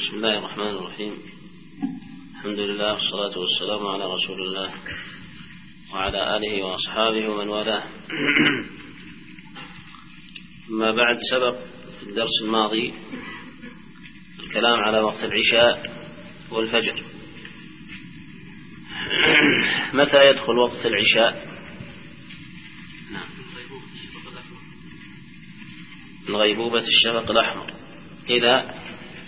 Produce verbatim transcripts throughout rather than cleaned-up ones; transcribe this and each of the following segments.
بسم الله الرحمن الرحيم. الحمد لله والصلاة والسلام على رسول الله وعلى آله وأصحابه ومن والاه. ما بعد، سبق في الدرس الماضي الكلام على وقت العشاء والفجر. متى يدخل وقت العشاء؟ نعم، من غيبوبة الشفق الأحمر إذا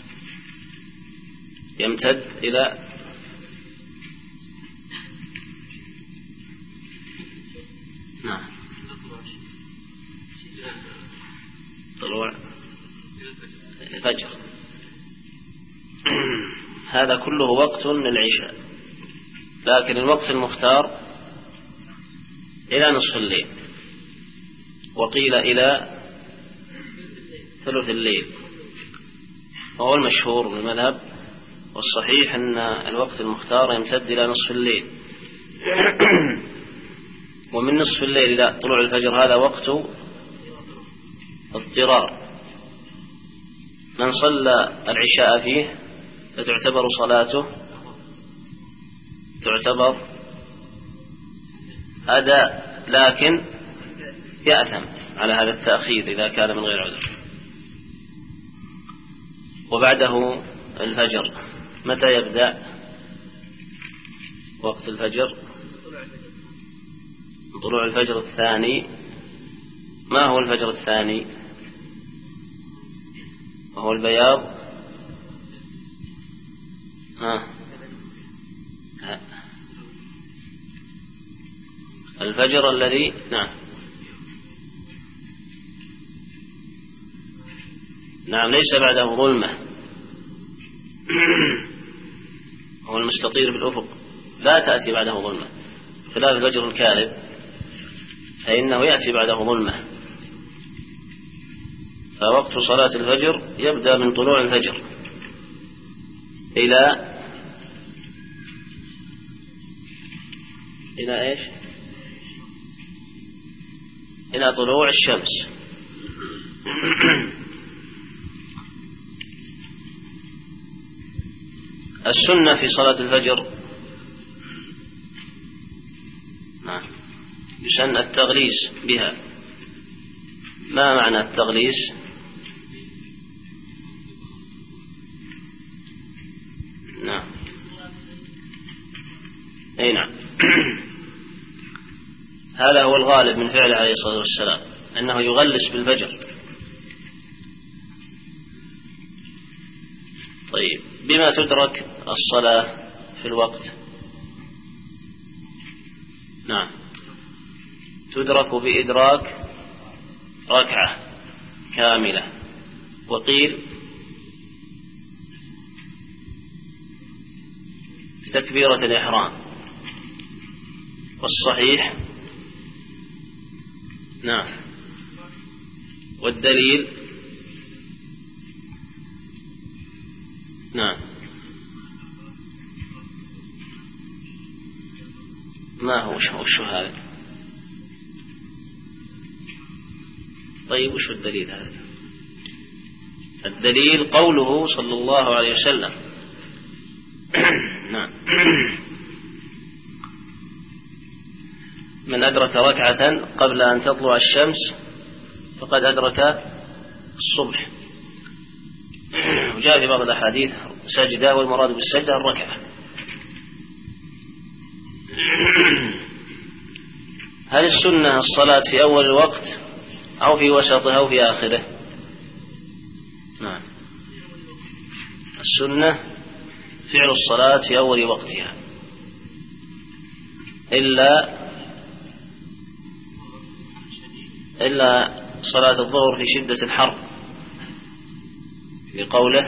يمتد إلى نعم طلوع الفجر. هذا كله وقت للعشاء، لكن الوقت المختار إلى نصف الليل، وقيل إلى ثلث الليل، وهو المشهور من المذهب، والصحيح أن الوقت المختار يمتد إلى نصف الليل. ومن نصف الليل إلى طلوع الفجر هذا وقت اضطرار. من صلى العشاء فيه فتعتبر صلاته تعتبر أداء، لكن يأثم على هذا التأخير إذا كان من غير عذر. وبعده الفجر، متى يبدأ وقت الفجر؟ طلوع الفجر الثاني. ما هو الفجر الثاني؟ وهو البياض. ها. الفجر الذي نعم نعم ليس بعده ظلمة، هو المستطير بالأفق، لا تأتي بعده ظلمة، خلاف الفجر الكاذب فإنه يأتي بعده ظلمة. فوقت صلاة الفجر يبدأ من طلوع الفجر إلى إلى إيش؟ إلى طلوع الشمس. السنة في صلاة الفجر نعم يسن التغليس بها. ما معنى التغليس؟ نعم أي نعم. هذا هو الغالب من فعله عليه الصلاة والسلام، أنه يغلس بالفجر. طيب، بما تدرك الصلاة في الوقت؟ نعم، تدرك بإدراك ركعة كاملة، وقيل بتكبيرة الإحرام، والصحيح نعم. والدليل نعم ما هو شو هذا؟ طيب، وش الدليل هذا؟ الدليل قوله صلى الله عليه وسلم. نعم. من أدرك ركعة قبل أن تطلع الشمس فقد أدرك الصبح. وجاء في بعض الأحاديث سجدة، والمراد بالسجدة الركعة. هل السنة الصلاة في أول الوقت أو في وسطه أو في آخره؟ نعم، السنة فعل الصلاة في أول وقتها، إلا إلا صلاة الظهر في شدة الحر، لقوله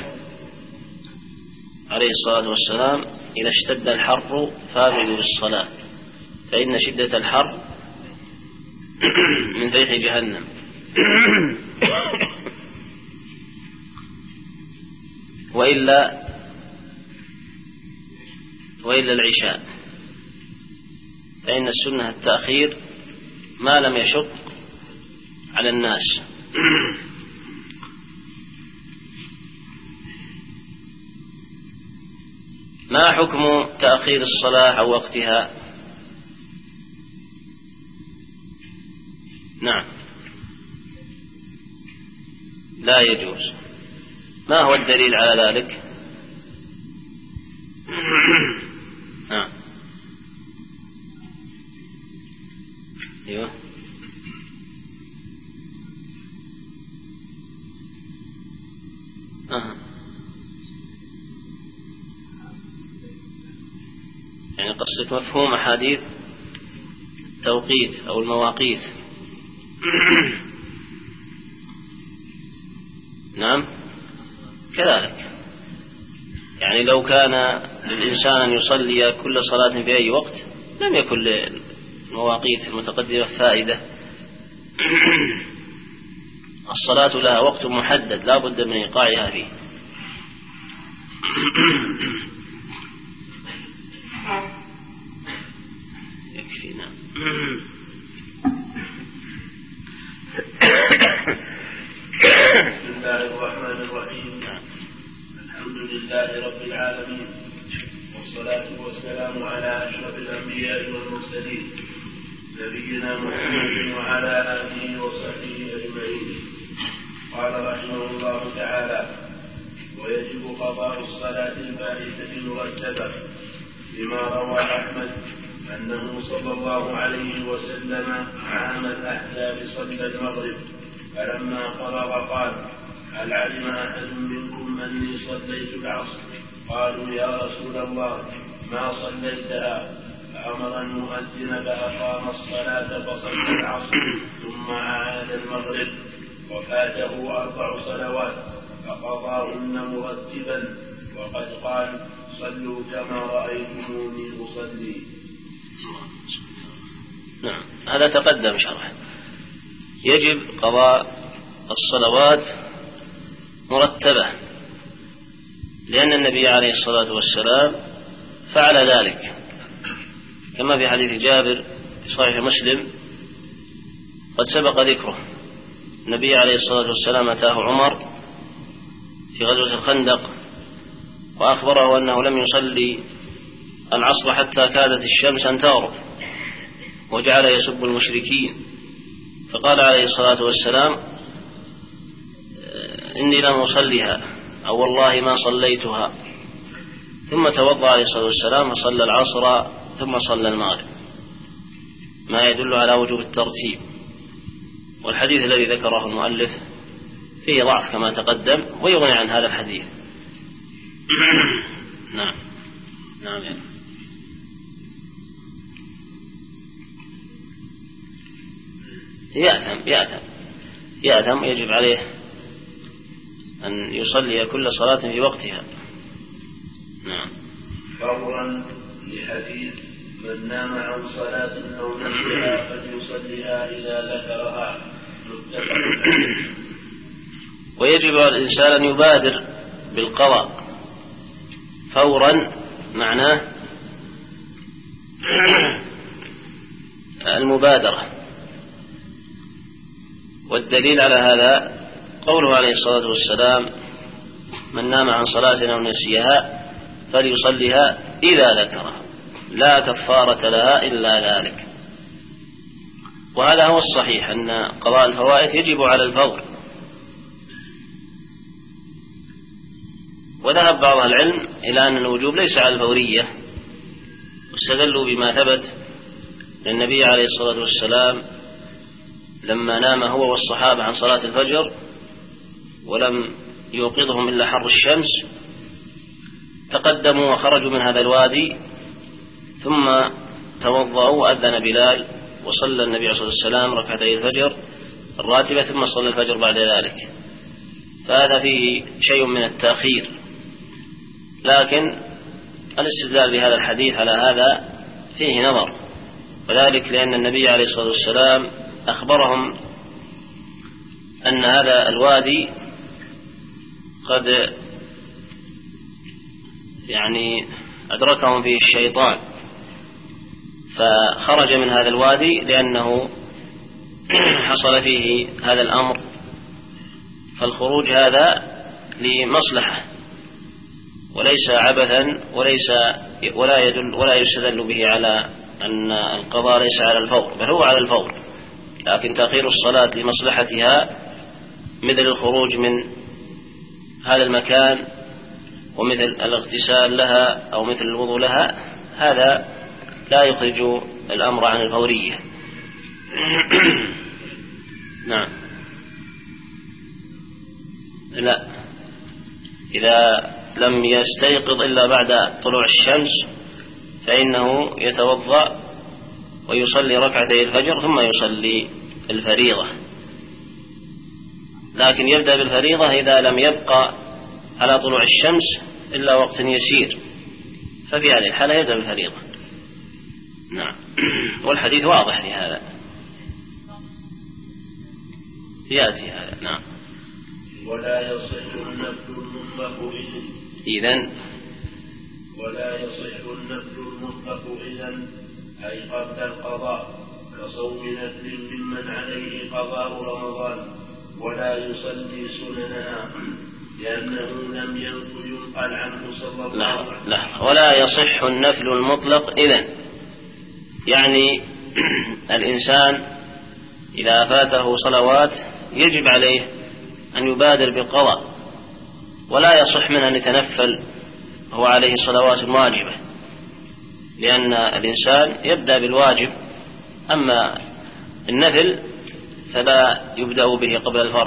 عليه الصلاة والسلام: إذا اشتد الحر فابردوا بالصلاة فإن شدة الحر من فيح جهنم. وإلا وإلا العشاء، فإن السنة التأخير ما لم يشق على الناس. ما حكم تأخير الصلاة عن وقتها؟ نعم، لا يجوز. ما هو الدليل على ذلك؟ نعم. أيوه. أه. يعني قصة مفهوم أحاديث التوقيت أو المواقيت. نعم كذلك، يعني لو كان الإنسان أن يصلي كل صلاة في أي وقت لم يكن للمواقيت المتقدمة فائدة. الصلاة لها وقت محدد لا بد من إيقاعها فيه. يكفينا. بسم الله الرحمن الرحيم. الحمد لله رب العالمين، والصلاة والسلام على أشرف الأنبياء والمرسلين نبينا محمد وعلى آله وصحبه أجمعين. قال رحمه الله تعالى: ويجب قضاء الصلاة الفائتة المرتبة، لما روى أحمد أنه صلى الله عليه وسلم عام الأحزاب صلى المغرب، فلما فرغ قال: هل علم أحد منكم أني صليت العصر؟ قالوا: يا رسول الله ما صليتها. فأمر المؤذن فأقام الصلاة فصلى العصر ثم عاد المغرب، وفاته أربع صلوات فقضاهن مرتبا، وقد قال: صلوا كما رأيتموني أصلي. نعم، هذا تقدم شرح. يجب قضاء الصلوات مرتبة، لأن النبي عليه الصلاة والسلام فعل ذلك، كما في حديث جابر في صحيح مسلم قد سبق ذكره. النبي عليه الصلاة والسلام أتاه عمر في غزوة الخندق وأخبره أنه لم يصلي العصر حتى كادت الشمس أن تغرب، وجعل يسب المشركين، فقال عليه الصلاة والسلام: إني لم أصليها، أو والله ما صليتها. ثم توضأ عليه الصلاة والسلام وصلى العصر ثم صلى المغرب، ما يدل على وجوب الترتيب. والحديث الذي ذكره المؤلف فيه ضعف كما تقدم، ويغني عن هذا الحديث. نعم نعم يعني. يأثم يأثم يأثم يجب عليه أن يصلي كل صلاة في وقتها. نعم. فورا لحديث: من نام عن صلاة أو نسيها فليصليها إذا ذكرها، متفق عليه. ويجب على الإنسان أن يبادر بالقضاء فورا، معناه المبادرة. والدليل على هذا قوله عليه الصلاة والسلام: من نام عن صلاة أو نسيها فليصليها إذا ذكرها، لا كفارة لها إلا ذلك. وهذا هو الصحيح، أن قضاء الفوائت يجب على الفور. وذهب بعض العلم إلى أن الوجوب ليس على الفورية، واستدلوا بما ثبت للنبي عليه الصلاة والسلام لما نام هو والصحابة عن صلاة الفجر ولم يوقظهم إلا حر الشمس، تقدموا وخرجوا من هذا الوادي ثم توضأوا وأذن بلال، وصلى النبي عليه الصلاة والسلام ركعتي الفجر الراتبة ثم صلى الفجر بعد ذلك. فهذا فيه شيء من التأخير، لكن الاستدلال بهذا الحديث على هذا فيه نظر، وذلك لأن النبي عليه الصلاة والسلام أخبرهم أن هذا الوادي قد يعني أدركهم فيه الشيطان، فخرج من هذا الوادي لأنه حصل فيه هذا الأمر، فالخروج هذا لمصلحة، وليس عبثا وليس ولا يدل ولا يستدل به على أن القضاء ليس على الفور، بل هو على الفور، لكن تأخير الصلاة لمصلحتها مثل الخروج من هذا المكان ومثل الاغتسال لها أو مثل الوضوء لها، هذا لا يخرج الأمر عن الفورية. نعم. لا، إذا لم يستيقظ إلا بعد طلوع الشمس فإنه يتوضأ ويصلي ركعتي الفجر ثم يصلي الفريضة، لكن يبدأ بالفريضة إذا لم يبقى على طلوع الشمس إلا وقت يسير، ففي هذه الحالة يبدأ بالفريضة. نعم. والحديث واضح في هذا، يأتي هذا. نعم. ولا يصح النفل المطلق إذن ولا يصح النفل المطلق إذن أي قبل القضاء كصوم نفل ممن عليه قضاء رمضان، ولا يصلي سننها لأنه لم ينقل عنه صلى الله عليه وسلم. لا، ولا يصح النفل المطلق إذن، يعني الإنسان إذا فاته صلوات يجب عليه أن يبادر بالقضاء، ولا يصح منه أن يتنفل هو عليه صلوات واجبة، لأن الإنسان يبدأ بالواجب، أما النفل فلا يبدأ به قبل الفرض.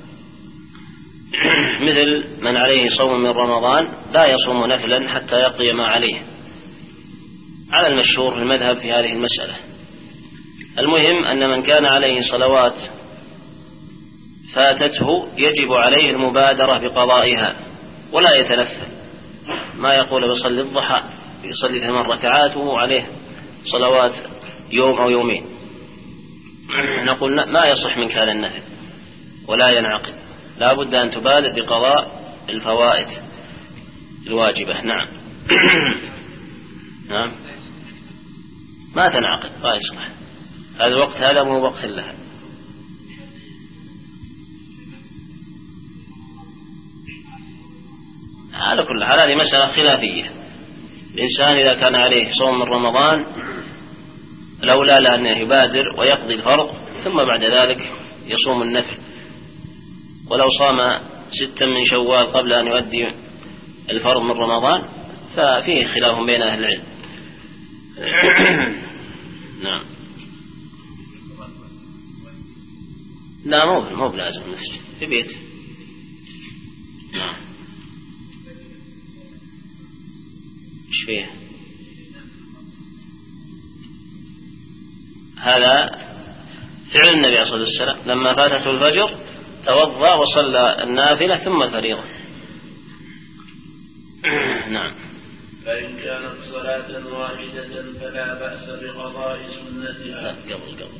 مثل من عليه صوم من رمضان لا يصوم نفلا حتى يقضي ما عليه، على المشهور في المذهب في هذه المسألة. المهم أن من كان عليه صلوات فاتته يجب عليه المبادرة بقضائها ولا يتنفل، ما يقول بصلي الضحى يصلي ثمان ركعات وهو عليه صلوات يوم أو يومين، نقول ما يصح منك هذا النفل ولا ينعقد، لا بد أن تبادر بقضاء الفوائد الواجبة. نعم. نعم، ما تنعقد، لا يصلح هذا الوقت، هذا مو وقت لها. على كل حال هذه مسألة خلافية. الإنسان إذا كان عليه صوم من رمضان لولا لأنه يبادر ويقضي الفرض ثم بعد ذلك يصوم النفل، ولو صام ستا من شوال قبل أن يؤدي الفرض من رمضان ففيه خلاف بين أهل العلم. نعم. لا، مو مو بلازم المسجد، في بيت. نعم. ايش فيه؟ هذا فعل النبي صلى الله عليه وسلم لما فاتته الفجر توضأ وصلى النافلة ثم الفريضة. نعم. فإن كانت صلاة واحدة فلا بأس بقضاء سنتها. قبل قبل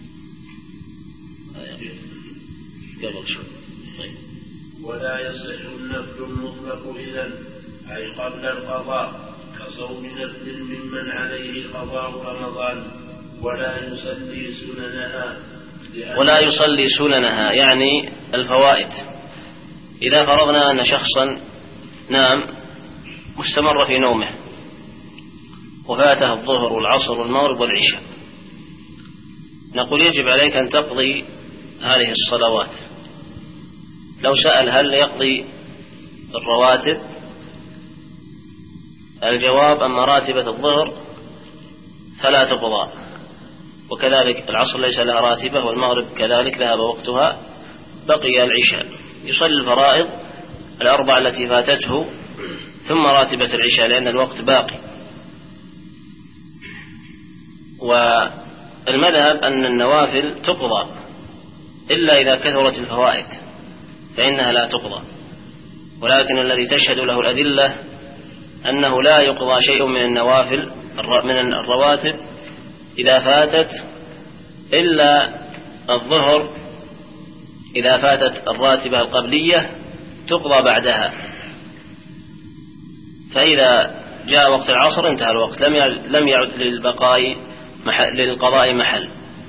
قبل شو. طيب. ولا يصح النفل المطلق إذن أي قبل القضاء كصوم نفل ممن عليه قضاء رمضان، ولا يصلي سننها ولا يصلي سننها يعني الفوائد. إذا فرضنا أن شخصا نام مستمر في نومه وفاته الظهر والعصر والمغرب والعشاء، نقول يجب عليك أن تقضي هذه الصلوات. لو سأل هل يقضي الرواتب، الجواب أما راتبة الظهر فلا تقضى، وكذلك العصر ليس لها راتبة، والمغرب كذلك ذهب وقتها، بقي العشاء يصلي الفرائض الأربع التي فاتته ثم راتبة العشاء لأن الوقت باقي. والمذهب أن النوافل تقضى إلا إذا كثرت الفوائد فإنها لا تقضى، ولكن الذي تشهد له الأدلة أنه لا يقضى شيء من النوافل من الرواتب إذا فاتت إلا الظهر، إذا فاتت الراتبة القبلية تقضى بعدها، فإذا جاء وقت العصر انتهى الوقت، لم يعد للبقاء محل للقضاء محل.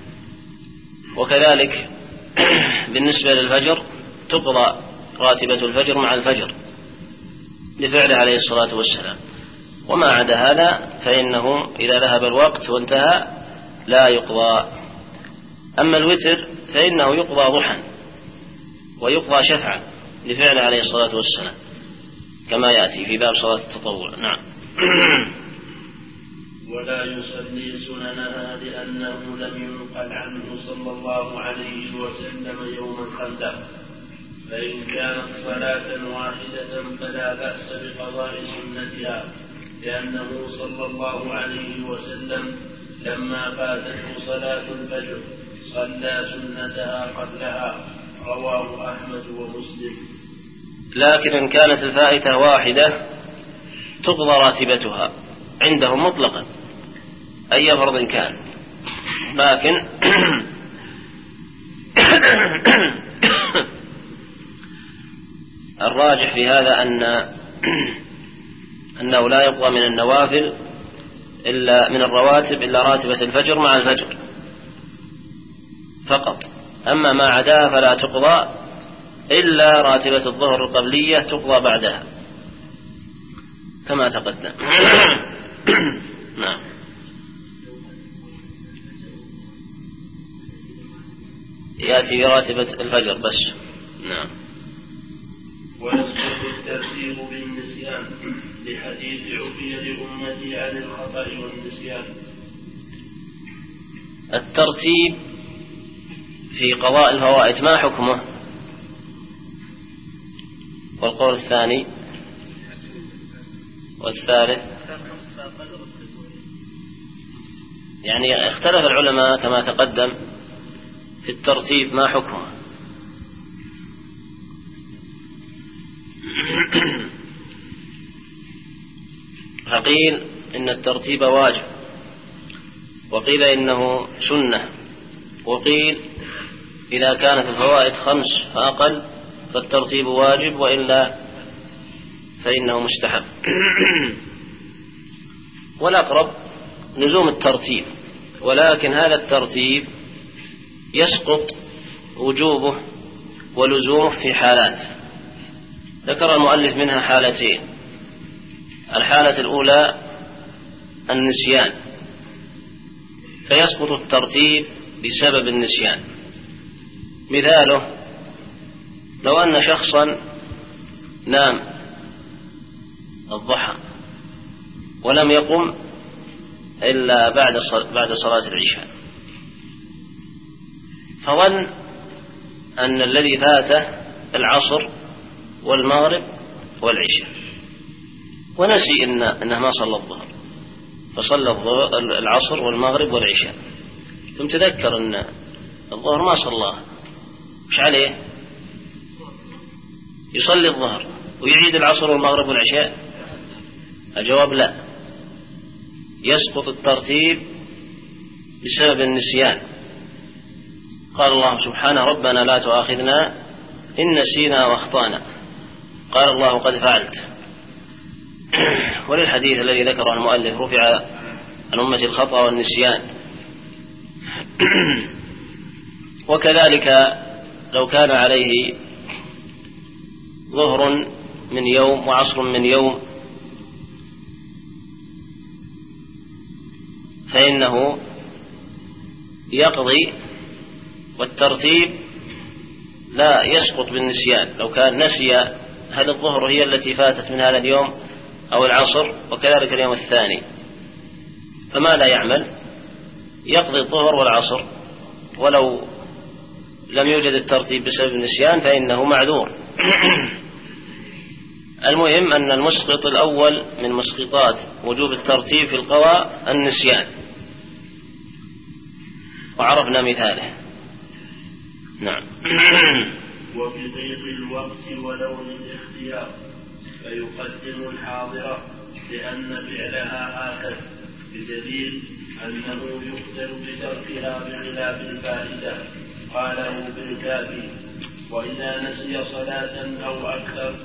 وكذلك بالنسبة للفجر تقضى راتبة الفجر مع الفجر، لفعله عليه الصلاة والسلام. وما عدا هذا فإنه إذا ذهب الوقت وانتهى لا يقضى. أما الوتر فإنه يقضى ضحى ويقضى شفعا لفعله عليه الصلاة والسلام كما يأتي في باب صلاة التطوع. نعم. ولا يصلي سننها لأنه لم ينقل عنه صلى الله عليه وسلم يوم الخندق، فإن كانت صلاة واحدة فلا بأس بقضاء سنتها، لأنه صلى الله عليه وسلم لما فاتته صلاة الفجر صلى سنتها قبلها، رواه أحمد ومسلم. لكن إن كانت الفائتة واحدة تقضى راتبتها عندهم مطلقا أي فرض كان، لكن الراجح في هذا أن أنه لا يقضى من النوافل إلا من الرواتب إلا راتبة الفجر مع الفجر فقط، أما ما عداها فلا تقضى إلا راتبة الظهر القبلية تقضى بعدها كما تقدم. نعم. يأتي راتبة الفجر بس. نعم. ويسقط الترتيب بالنسيان لحديث عفي لأمتي عن الخطأ والنسيان. الترتيب في قضاء الفوائد ما حكمه؟ والقول الثاني والثالث يعني اختلف العلماء كما تقدم في الترتيب ما حكمه. فقيل إن الترتيب واجب، وقيل إنه سنة، وقيل إذا كانت الفوائد خمس فأقل فالترتيب واجب وإلا فإنه مستحب. والأقرب لزوم الترتيب، ولكن هذا الترتيب يسقط وجوبه ولزومه في حالات ذكر المؤلف منها حالتين. الحالة الأولى النسيان، فيسقط الترتيب بسبب النسيان. مثاله لو أن شخصا نام الضحى ولم يقم إلا بعد بعد صلاة العشاء، فظن أن الذي فاته العصر والمغرب والعشاء، ونسي إن أنه ما صلى الظهر، فصلى العصر والمغرب والعشاء، ثم تذكر أن الظهر ما صلاه، مش عليه؟ يصلي الظهر ويعيد العصر والمغرب والعشاء؟ الجواب لا، يسقط الترتيب بسبب النسيان. قال الله سبحانه ربنا لا تؤاخذنا إن نسينا واخطأنا، قال الله قد فعلت. وللحديث الذي ذكره المؤلف رفع عن أمة الخطأ والنسيان. وكذلك لو كان عليه ظهر من يوم وعصر من يوم فإنه يقضي، والترتيب لا يسقط بالنسيان. لو كان نسي هل الظهر هي التي فاتت من هذا اليوم أو العصر وكذلك اليوم الثاني، فماذا يعمل؟ يقضي الظهر والعصر، ولو لم يوجد الترتيب بسبب النسيان فإنه معذور. المهم أن المسقط الأول من مسقطات وجوب الترتيب في القضاء النسيان، وعرفنا مثاله. نعم. وبضيق الوقت ولو للاختيار فيقدم الحاضرة لأن فعلها آكد، بدليل أنه يقتل بتركها بخلاف الفائدة، قاله بالكافي. وإذا نسي صلاة أو أكثر.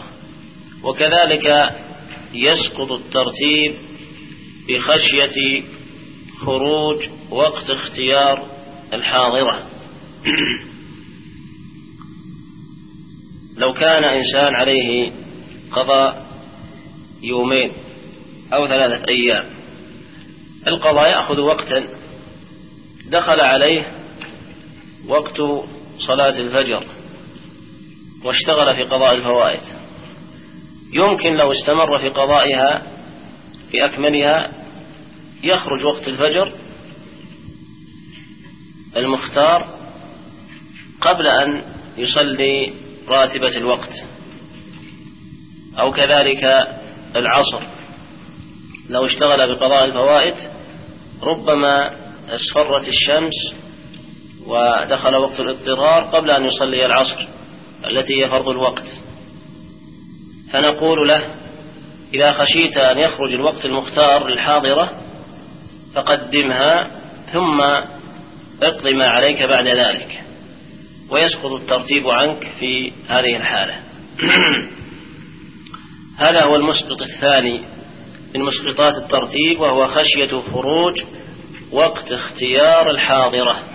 وكذلك يسقط الترتيب بخشية خروج وقت اختيار الحاضرة. لو كان إنسان عليه قضاء يومين أو ثلاثة أيام، القضاء يأخذ وقتا. دخل عليه وقت صلاة الفجر واشتغل في قضاء الفوائد، يمكن لو استمر في قضائها في أكملها يخرج وقت الفجر المختار قبل أن يصلي راتبة الوقت، أو كذلك العصر لو اشتغل بقضاء الفوائد ربما اصفرت الشمس ودخل وقت الاضطرار قبل أن يصلي العصر التي هي فرض الوقت، فنقول له إذا خشيت أن يخرج الوقت المختار للحاضرة فقدمها ثم اقضي ما عليك بعد ذلك، ويسقط الترتيب عنك في هذه الحالة. هذا هو المسقط الثاني من مسقطات الترتيب، وهو خشية خروج وقت اختيار الحاضرة.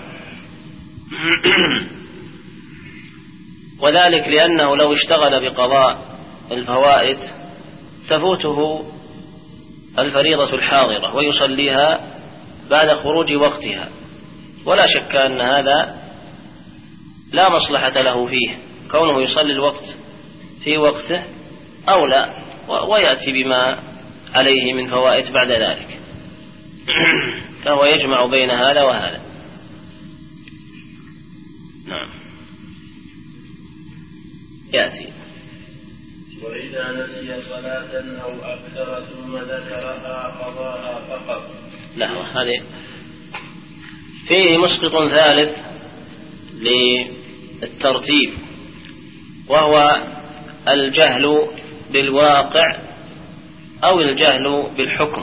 وذلك لأنه لو اشتغل بقضاء الفوائد تفوته الفريضة الحاضرة ويصليها بعد خروج وقتها، ولا شك أن هذا لا مصلحة له فيه، كونه يصلي الوقت في وقته أولى ويأتي بما عليه من فوائد بعد ذلك. فهو يجمع بين هذا وهذا. نعم. يأتي وإذا نسي صلاة أو أكثر ثم ذكرها قضاها فقط. لا، هذه فيه مسقط ثالث للترتيب، وهو الجهل بالواقع أو الجهل بالحكم.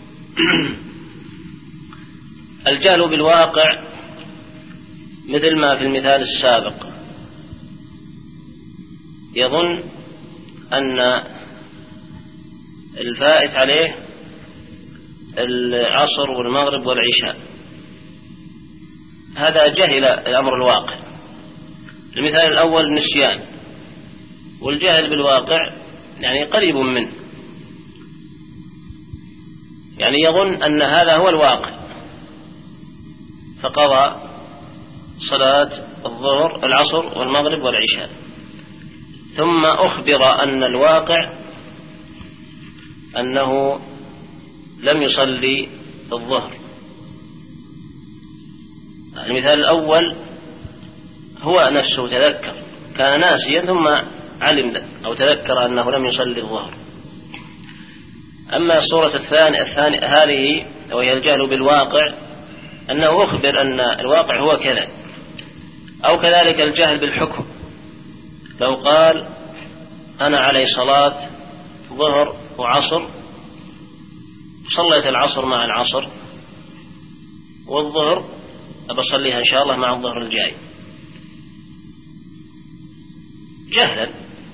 الجهل بالواقع مثل ما في المثال السابق، يظن أن الفائت عليه العصر والمغرب والعشاء، هذا جهل الأمر الواقع. المثال الأول نسيان، والجهل بالواقع يعني قريب منه، يعني يظن أن هذا هو الواقع فقضى صلاة الظهر العصر والمغرب والعشاء، ثم أخبر أن الواقع أنه لم يصلي الظهر. المثال الأول هو نفسه تذكر، كان ناسيا ثم علم أو تذكر أنه لم يصلي الظهر. أما الصورة الثانية الثانية هذه وهي الجهل بالواقع، أنه أخبر أن الواقع هو كذا. أو كذلك الجهل بالحكم، لو قال أنا علي صلاة ظهر وعصر، صليت العصر مع العصر والظهر أبصليها إن شاء الله مع الظهر الجاي، جهلا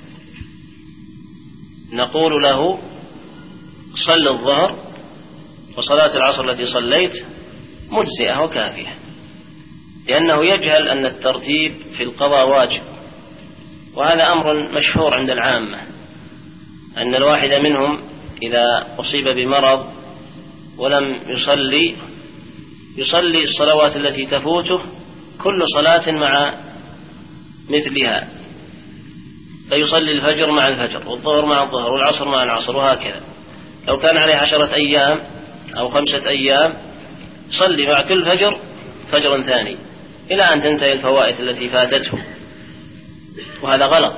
نقول له صل الظهر وصلاة العصر التي صليت مجزئة وكافية، لأنه يجهل أن الترتيب في القضاء واجب. وهذا أمر مشهور عند العامة، أن الواحد منهم إذا أصيب بمرض ولم يصلي يصلي الصلوات التي تفوته كل صلاة مع مثلها، فيصلي الفجر مع الفجر والظهر مع الظهر والعصر مع العصر، وهكذا. لو كان عليه عشرة أيام أو خمسة أيام صلي مع كل فجر فجر ثاني إلى أن تنتهي الفوائد التي فاتته، وهذا غلط.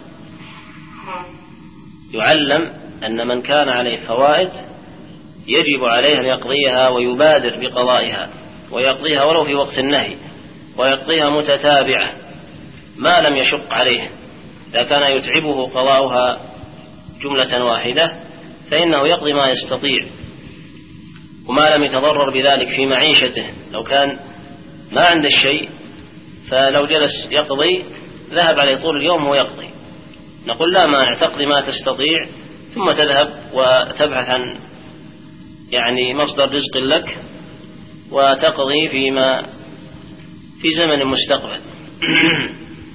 يعلم أن من كان عليه فوائد يجب عليه أن يقضيها ويبادر بقضائها، ويقضيها ولو في وقت النهي، ويقضيها متتابعة ما لم يشق عليه. إذا كان يتعبه قضاؤها جملة واحدة فإنه يقضي ما يستطيع، وما لم يتضرر بذلك في معيشته. لو كان ما عنده شيء فلو جلس يقضي ذهب عليه طول اليوم ويقضي، نقول لا مانع، تقضي ما تستطيع ثم تذهب وتبحث عن يعني مصدر رزق لك وتقضي فيما في زمن مستقبل.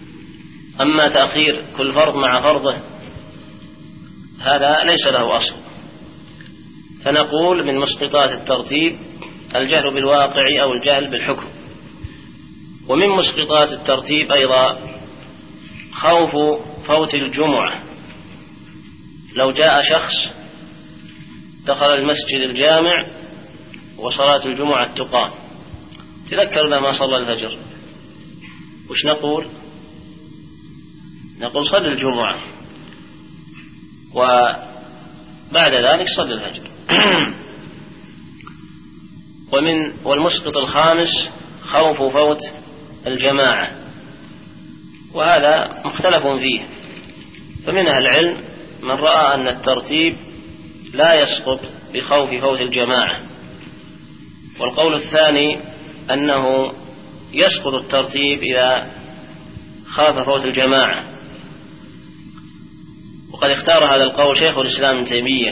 أما تأخير كل فرض مع فرضه هذا ليس له أصل. فنقول من مسقطات الترتيب الجهل بالواقع أو الجهل بالحكم. ومن مسقطات الترتيب أيضا خوف فوت الجمعة. لو جاء شخص دخل المسجد الجامع وصلاة الجمعة تقام، تذكر لما صلى الفجر، وش نقول؟ نقول صل الجمعة وبعد ذلك صل الفجر. ومن والمسقط الخامس خوف فوت الجماعة، وهذا مختلف فيه، فمن أهل العلم من رأى أن الترتيب لا يسقط بخوف فوت الجماعة، والقول الثاني أنه يسقط الترتيب إذا خاف فوت الجماعة. وقد اختار هذا القول شيخ الإسلام ابن تيمية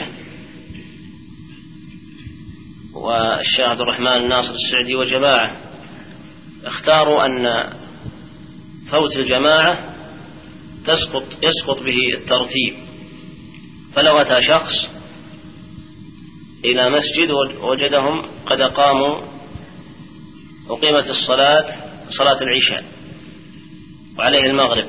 والشيخ عبد الرحمن الناصر السعدي وجماعة، اختاروا أن فوت الجماعة تسقط يسقط به الترتيب. فلو أتى شخص إلى مسجد وجدهم قد قاموا وقيمت الصلاة صلاة العشاء وعليه المغرب،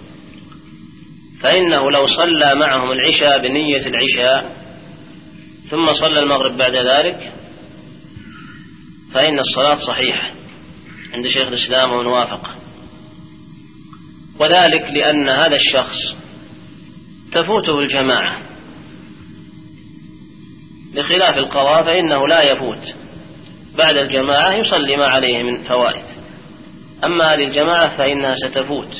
فإنه لو صلى معهم العشاء بنية العشاء ثم صلى المغرب بعد ذلك فإن الصلاة صحيحة عند شيخ الإسلام ومن وافقه، وذلك لأن هذا الشخص تفوته الجماعة، بخلاف القضاء فإنه لا يفوت بعد الجماعة، يصلي ما عليه من فوائد. أما هذه الجماعة فإنها ستفوت،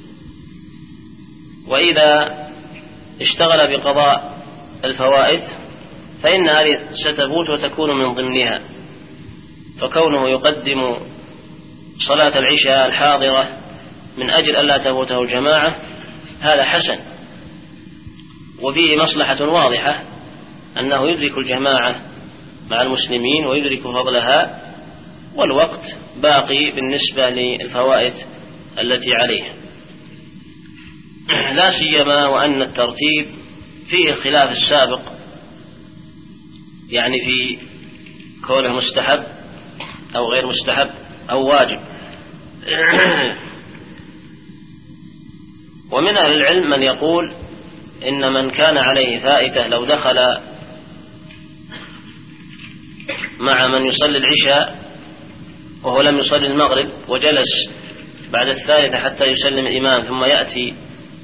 وإذا اشتغل بقضاء الفوائد فإن هذه ستفوت وتكون من ضمنها، فكونه يقدم صلاة العشاء الحاضرة من أجل ألا تفوته الجماعة هذا حسن، وفيه مصلحة واضحة أنه يدرك الجماعة مع المسلمين ويدرك فضلها، والوقت باقي بالنسبة للفوائد التي عليه، لا سيما وأن الترتيب فيه الخلاف السابق، يعني في كونه مستحب أو غير مستحب أو واجب. ومن أهل العلم من يقول إن من كان عليه فائتة لو دخل مع من يصلي العشاء وهو لم يصلي المغرب وجلس بعد الثالثة حتى يسلم الإمام ثم يأتي،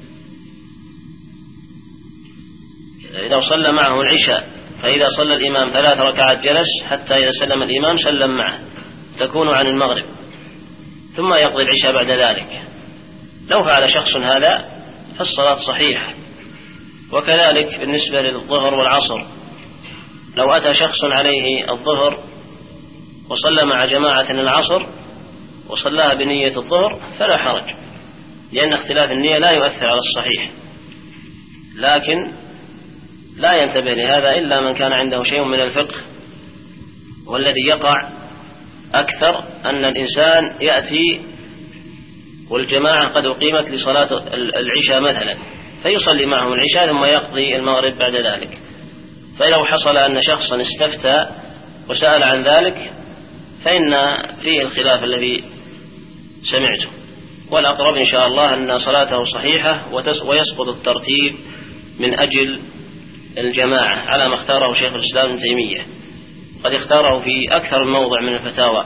إذا صلى معه العشاء فإذا صلى الإمام ثلاث ركعات جلس حتى إذا سلم الإمام سلم معه، تكون عن المغرب، ثم يقضي العشاء بعد ذلك. لو فعل شخص هذا فالصلاة صحيحة. وكذلك بالنسبة للظهر والعصر، لو أتى شخص عليه الظهر وصلى مع جماعة العصر وصلاها بنية الظهر فلا حرج، لأن اختلاف النية لا يؤثر على الصحيح، لكن لا ينتبه لهذا إلا من كان عنده شيء من الفقه. والذي يقع أكثر أن الإنسان يأتي والجماعة قد أقيمت لصلاة العشاء مثلا فيصلي معهم العشاء ثم يقضي المغرب بعد ذلك، فلو حصل أن شخصا استفتى وسأل عن ذلك فإن فيه الخلاف الذي سمعته، والأقرب إن شاء الله أن صلاته صحيحة ويسقط الترتيب من أجل الجماعة على ما اختاره شيخ الإسلام ابن تيمية، قد اختاره في أكثر من موضع من الفتاوى.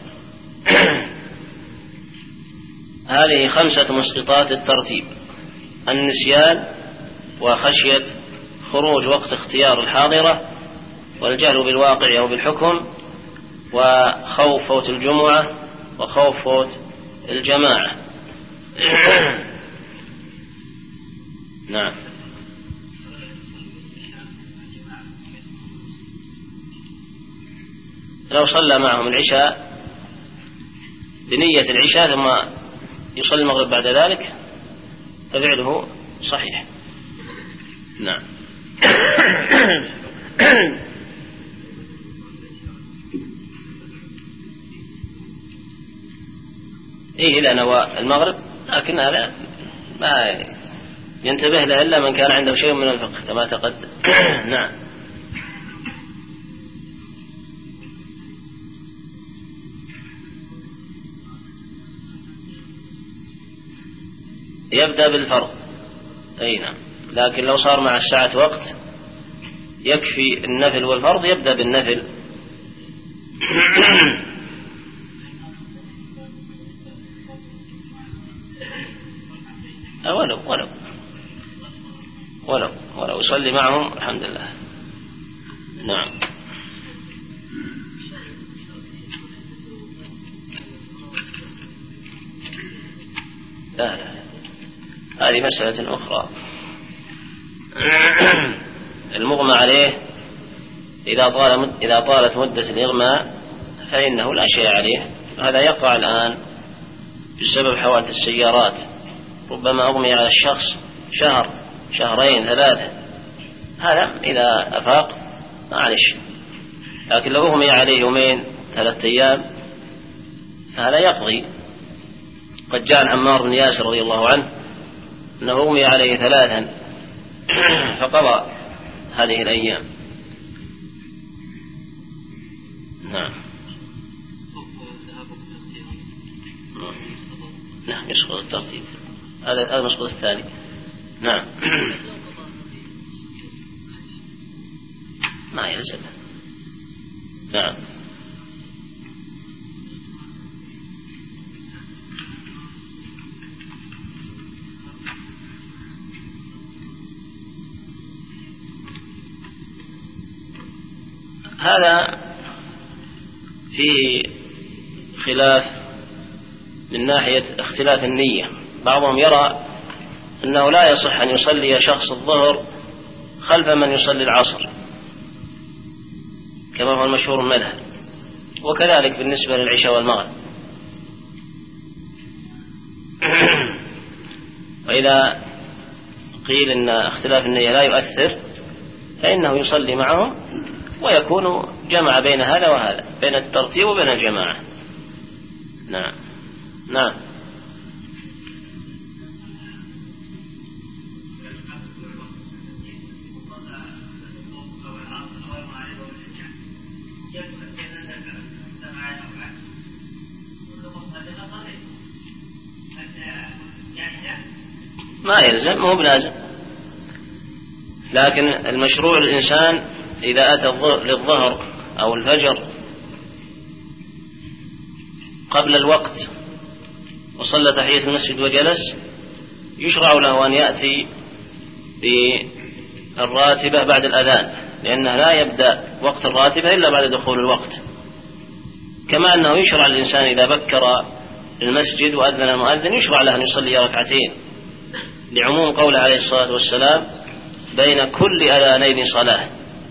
هذه خمسة مسقطات الترتيب: النسيان، وخشية خروج وقت اختيار الحاضرة، والجهل بالواقع أو بالحكم، وخوف فوت الجمعة، وخوف فوت الجماعة. نعم. لو صلى معهم العشاء بنية العشاء ثم يصلي المغرب بعد ذلك ففعله صحيح. نعم. إيه إلى نواة المغرب، لكن هذا ما ينتبه له إلا من كان عنده شيء من الفقه كما تقدم. نعم. يبدأ بالفرض. أي نعم. لكن لو صار مع الساعة وقت يكفي النفل والفرض يبدأ بالنفل. ولو ولو ولو ولو يصلي معهم الحمد لله. نعم. لا لا هذه مسألة أخرى. المغمى عليه إذا طال إذا طالت مدة الإغماء فإنه لا شيء عليه. هذا يقع الآن بسبب حوادث السيارات، ربما أغمي على الشخص شهر شهرين ثلاثة، هذا إذا أفاق معلش. لكن لو أغمي عليه يومين ثلاثة أيام فهذا يقضي. قد جاء عن عمار بن ياسر رضي الله عنه أنه أغمي عليه ثلاثا فقضى هذه الأيام. نعم. نعم يسقط الترتيب، هذا المسقط الثاني. نعم. ما يلزم. نعم. هذا فيه خلاف من ناحية اختلاف النية. بعضهم يرى أنه لا يصح أن يصلي شخص الظهر خلف من يصلي العصر كما هو المشهور المذهب، وكذلك بالنسبة للعشاء والمغرب. وإذا قيل أن اختلاف النية لا يؤثر فإنه يصلي معهم ويكون جمع بين هذا وهذا، بين الترتيب وبين الجماعة. نعم. نعم. ما يلزم، مو بلازم، لكن المشروع الإنسان إذا أتى للظهر أو الفجر قبل الوقت وصلى تحية المسجد وجلس يشرع له أن يأتي بالراتبة بعد الأذان، لأنه لا يبدأ وقت الراتبة إلا بعد دخول الوقت. كما أنه يشرع للإنسان إذا بكر المسجد وأذن المؤذن يشرع له أن يصلي ركعتين، لعموم قوله عليه الصلاة والسلام بين كل أذانين صلاة.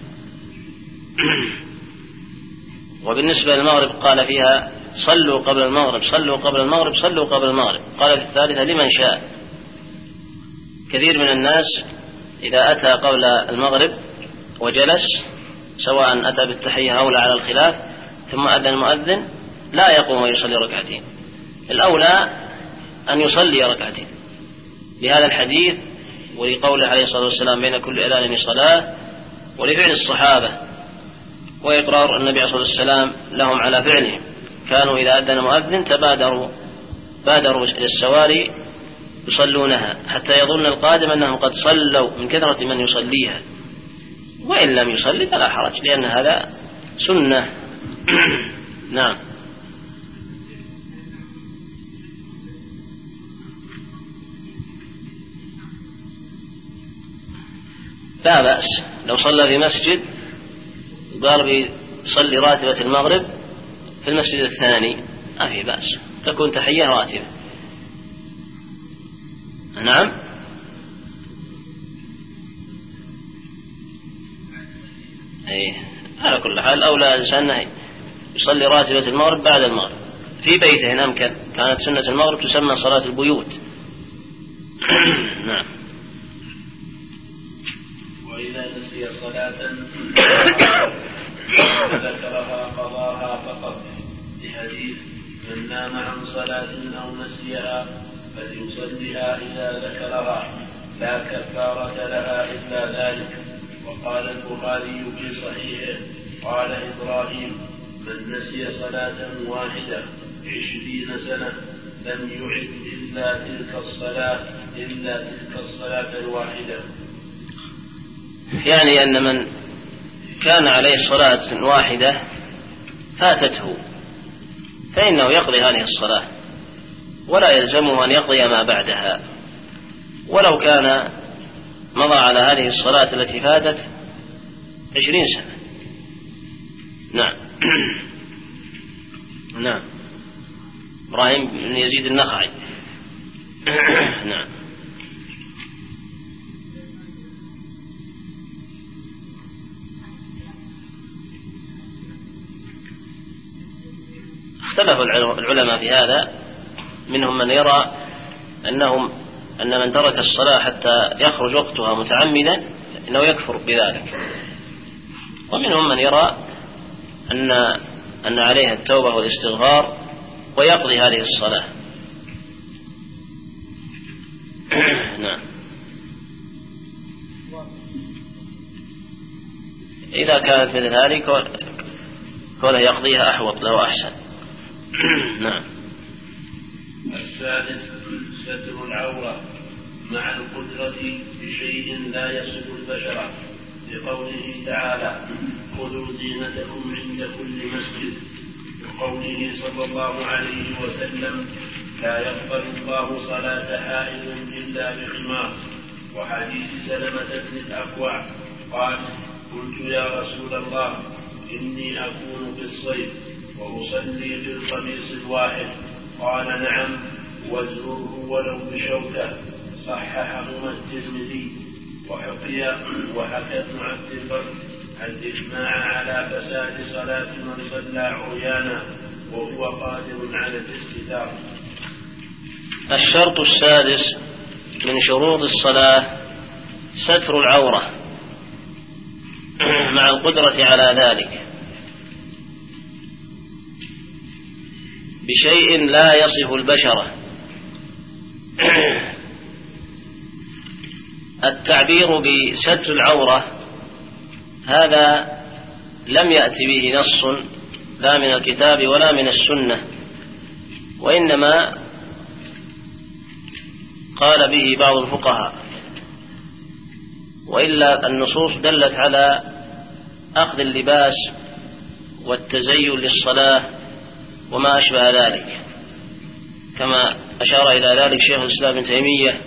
وبالنسبة للمغرب قال فيها صلوا قبل المغرب صلوا قبل المغرب صلوا قبل المغرب. قال في الثالثة لمن شاء. كثير من الناس إذا أتى قبل المغرب وجلس سواء أتى بالتحية أو لا على الخلاف ثم أذن المؤذن لا يقوم ويصلي ركعتين، الأولى أن يصلي ركعتين لهذا الحديث ولقوله عليه الصلاة والسلام بين كل أذان صلاة، ولفعل الصحابة وإقرار النبي عليه الصلاة والسلام لهم على فعلهم. كانوا إذا أذن مؤذن تبادروا بادروا إلى السواري يصلونها حتى يظن القادم أنهم قد صلوا من كثرة من يصليها، وإن لم يصلي فلا حرج لأن هذا سنة. نعم. لا بأس لو صلى في مسجد قال بيصلي راتبة المغرب في المسجد الثاني ما في بأس، تكون تحية راتبة. نعم. أي على كل حال أولى الإنسان يصلي راتبة المغرب بعد المغرب في بيته إن أمكن. كانت سنة المغرب تسمى صلاة البيوت. نعم. وإذا نسي صلاة ذكرها قضاها فقط، لحديث من نام عن صلاة أو نسيها فليصليها إذا ذكرها لا كفارة لها إلا ذلك. وقال البخاري في صحيحه قال إبراهيم من نسي صلاة واحدة عشرين سنة لم يعد إلا تلك الصلاة إلا تلك الصلاة الواحدة. يعني أن من كان عليه صلاة واحدة فاتته فإنه يقضي هذه الصلاة ولا يلزمه أن يقضي ما بعدها، ولو كان مضى على هذه الصلاة التي فاتت عشرين سنة. نعم. نعم. إبراهيم بن يزيد النخعي. نعم. اختلف العلماء في هذا، منهم من يرى أنهم أن من ترك الصلاة حتى يخرج وقتها متعمدا إنه يكفر بذلك، ومنهم من يرى أن أن عليه التوبة والاستغفار ويقضي هذه الصلاة. نعم. إذا كانت مثل هذه كونه يقضيها أحوط له أحسن. نعم. السادس ستر العورة مع القدرة بشيء لا يصف البشر، لقوله تعالى: خذوا زينتكم عند كل مسجد، وقوله صلى الله عليه وسلم: لا يقبل الله صلاة حائض إلا بخمار، وحديث سلمة بن الأكوع قال: قلت يا رسول الله إني أكون في الصيف وأصلي بالقميص الواحد، قال: نعم، وازره ولو بشوكة. صححه الترمذي. وحكي وحكى ابن عبد البر الإجماع على فساد صلاة من صلى عريانا وهو قادر على الاستتار. الشرط السادس من شروط الصلاة ستر العورة مع القدرة على ذلك بشيء لا يصف البشرة. التعبير بستر العورة هذا لم يأتي به نص لا من الكتاب ولا من السنة، وإنما قال به بعض الفقهاء، وإلا النصوص دلت على أخذ اللباس والتزين للصلاة وما أشبه ذلك، كما أشار إلى ذلك شيخ الإسلام ابن تيمية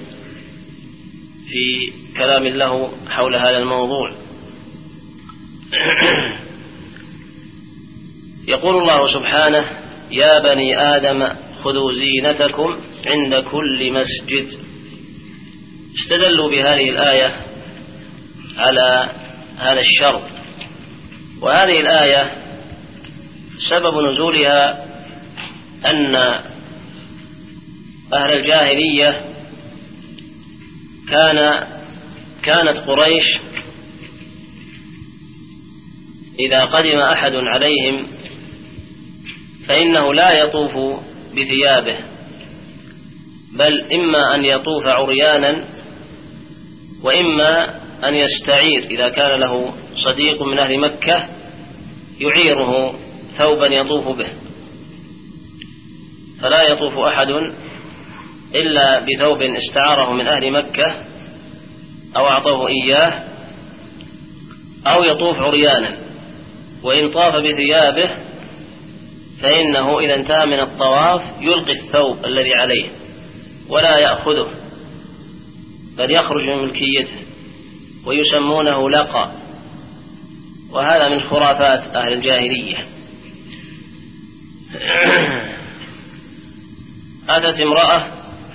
في كلام له حول هذا الموضوع. يقول الله سبحانه: يا بني آدم خذوا زينتكم عند كل مسجد. استدلوا بهذه الآية على هذا الشرط، وهذه الآية سبب نزولها أن أهل الجاهلية كان كانت قريش إذا قدم أحد عليهم فإنه لا يطوف بثيابه، بل إما أن يطوف عريانا وإما أن يستعير إذا كان له صديق من أهل مكة يعيره ثوبا يطوف به، فلا يطوف أحد إلا بثوب استعاره من أهل مكة أو أعطوه إياه، أو يطوف عريانا. وإن طاف بثيابه فإنه إذا انتهى من الطواف يلقي الثوب الذي عليه ولا يأخذه، بل يخرج من ملكيته، ويسمونه لقى، وهذا من خرافات أهل الجاهلية. أتت امرأة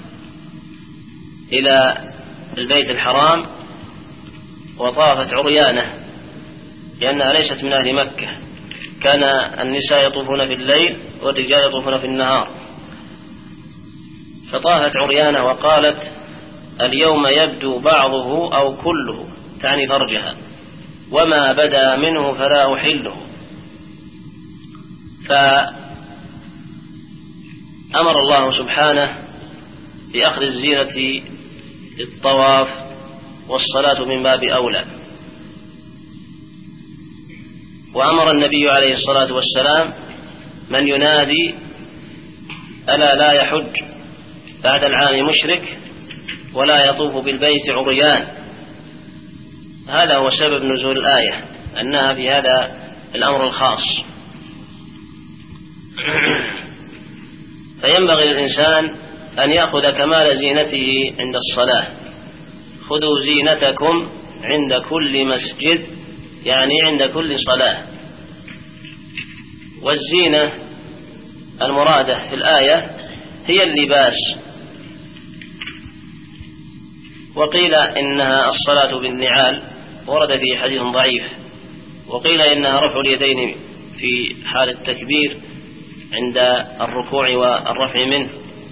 إلى البيت الحرام وطافت عريانة لأنها ليست من أهل مكة، كان النساء يطوفون في الليل والرجال يطوفون في النهار، فطافت عريانة وقالت: اليوم يبدو بعضه أو كله، تعني فرجها، وما بدا منه فلا أحله. فأمر الله سبحانه بأخذ الزينة للطواف، والصلاة من باب أولى. وأمر النبي عليه الصلاة والسلام من ينادي: ألا لا يحج بعد العام مشرك، ولا يطوف بالبيت عريان. هذا هو سبب نزول الآية، أنها في هذا الأمر الخاص. فينبغي للإنسان أن يأخذ كمال زينته عند الصلاة. خذوا زينتكم عند كل مسجد، يعني عند كل صلاة. والزينة المرادة في الآية هي اللباس. وقيل إنها الصلاة بالنعال، ورد في حديث ضعيف. وقيل إنها رفع اليدين في حال التكبير عند الركوع والرفع منه.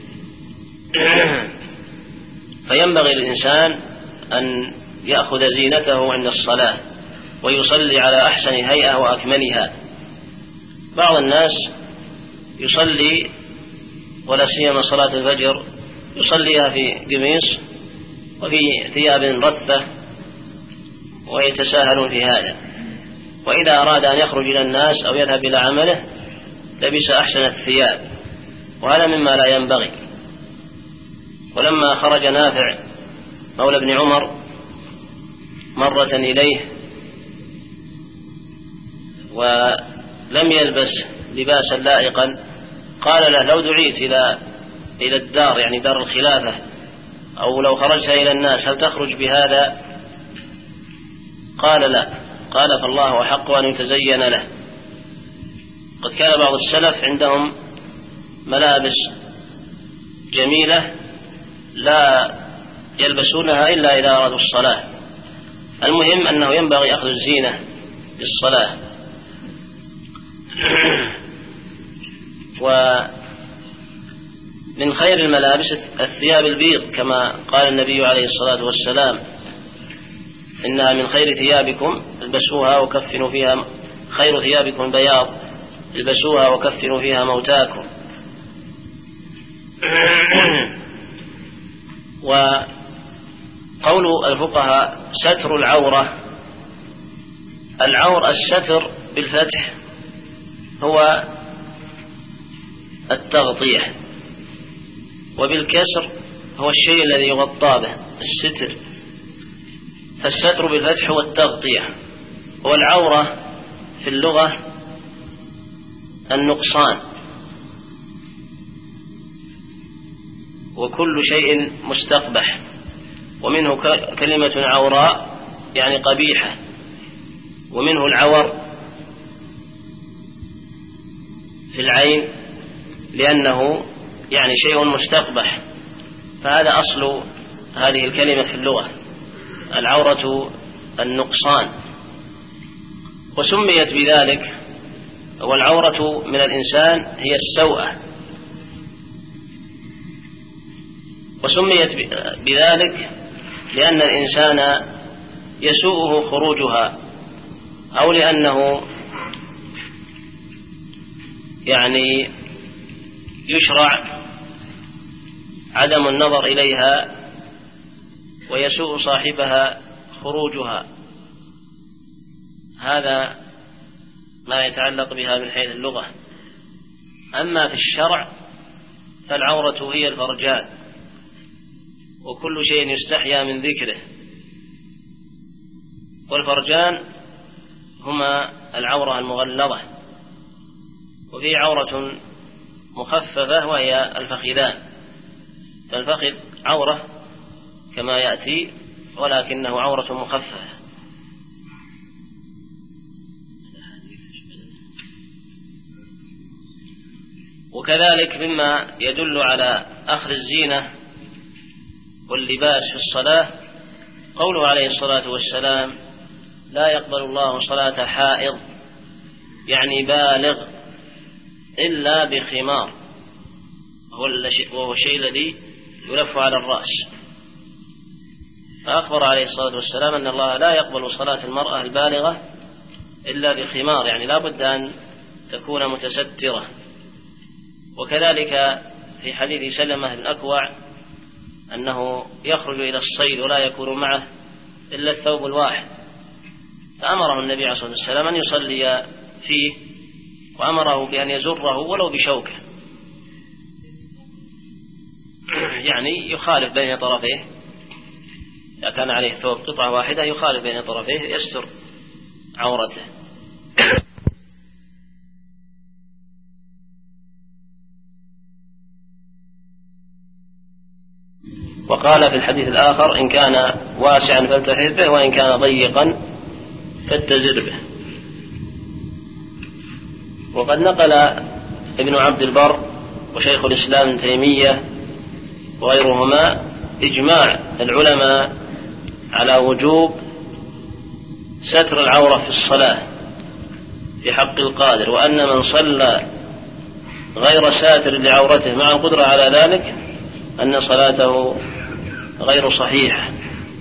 فينبغي للإنسان أن يأخذ زينته عند الصلاة ويصلي على أحسن هيئة وأكملها. بعض الناس يصلي ولا سيما صلاة الفجر يصليها في قميص وفي ثياب رثة ويتساهلون في هذا، وإذا أراد أن يخرج إلى الناس أو يذهب إلى عمله لبس أحسن الثياب، وهذا مما لا ينبغي. ولما خرج نافع مولى ابن عمر مرة إليه ولم يلبس لباسا لائقا، قال له: لو دعيت إلى إلى الدار، يعني دار الخلافة، أو لو خرجت إلى الناس هل تخرج بهذا؟ قال: لا. قال: فالله أحق أن يتزين له. قد كان بعض السلف عندهم ملابس جميلة لا يلبسونها إلا إذا أرادوا الصلاة. المهم أنه ينبغي أخذ الزينة للصلاة. ومن خير الملابس الثياب البيض، كما قال النبي عليه الصلاة والسلام: إنها من خير ثيابكم البسوها وكفنوا فيها، خير ثيابكم بياض البسوها وكفنوا فيها موتاكم. وقول الفقهاء ستر العورة، العور الستر بالفتح هو التغطية، وبالكسر هو الشيء الذي يغطى به الستر. فالستر بالفتح هو التغطية. والعورة في اللغة النقصان، وكل شيء مستقبح، ومنه كلمة عوراء يعني قبيحة، ومنه العور في العين لأنه يعني شيء مستقبح. فهذا أصل هذه الكلمة في اللغة، العورة النقصان، وسميت بذلك. والعورة من الإنسان هي السوءة، وسميت بذلك لأن الإنسان يسوءه خروجها، أو لأنه يعني يشرع عدم النظر إليها ويسوء صاحبها خروجها. هذا ما يتعلق بها من حيث اللغة. أما في الشرع فالعورة هي الفرجان، وكل شيء يستحيا من ذكره. والفرجان هما العورة المغلظة، وفي عورة مخففة وهي الفخذان. فالفخذ عورة كما يأتي، ولكنه عورة مخففة. وكذلك مما يدل على أخذ الزينة واللباس في الصلاة قوله عليه الصلاة والسلام: لا يقبل الله صلاة حائض، يعني بالغ، إلا بخمار، وهو الشيء الذي يلف على الرأس. فأخبر عليه الصلاة والسلام أن الله لا يقبل صلاة المرأة البالغة إلا بخمار، يعني لا بد أن تكون متسترة. وكذلك في حديث سلمة بن الأكوع أنه يخرج إلى الصيد ولا يكون معه إلا الثوب الواحد، فأمره النبي عليه الصلاة والسلام أن يصلي فيه، وأمره بأن يزره ولو بشوكه، يعني يخالف بين طرفيه إذا كان عليه ثوب قطعة واحدة يخالف بين طرفيه يستر عورته. وقال في الحديث الآخر: إن كان واسعا فالتحف به، وإن كان ضيقا فاتزر به. وقد نقل ابن عبد البر وشيخ الإسلام ابن تيمية وغيرهما إجماع العلماء على وجوب ستر العورة في الصلاة في حق القادر، وأن من صلى غير ساتر لعورته مع القدرة على ذلك أن صلاته غير صحيحة.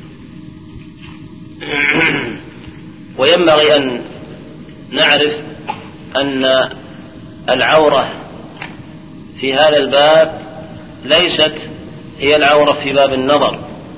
وينبغي أن نعرف أن العورة في هذا الباب ليست هي العورة في باب النظر،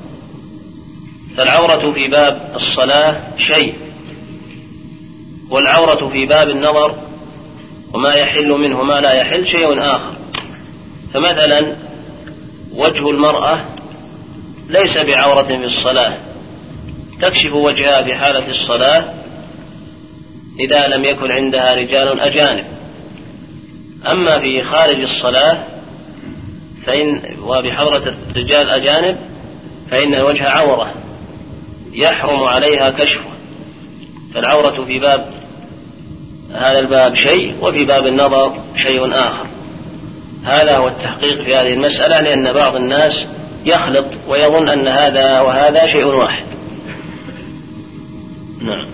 فالعورة في باب الصلاة شيء، والعورة في باب النظر وما يحل منه ما لا يحل شيء آخر. فمثلا وجه المرأة ليس بعورة في الصلاة، تكشف وجهها في حالة الصلاة إذا لم يكن عندها رجال أجانب. أما في خارج الصلاة فإن وبحضرة الرجال أجانب فإن الوجه عورة يحرم عليها كشفه. فالعورة في باب هذا الباب شيء، وفي باب النظر شيء آخر. هذا هو التحقيق في هذه المسألة، لأن بعض الناس يخلط ويظن أن هذا وهذا شيء واحد. نعم.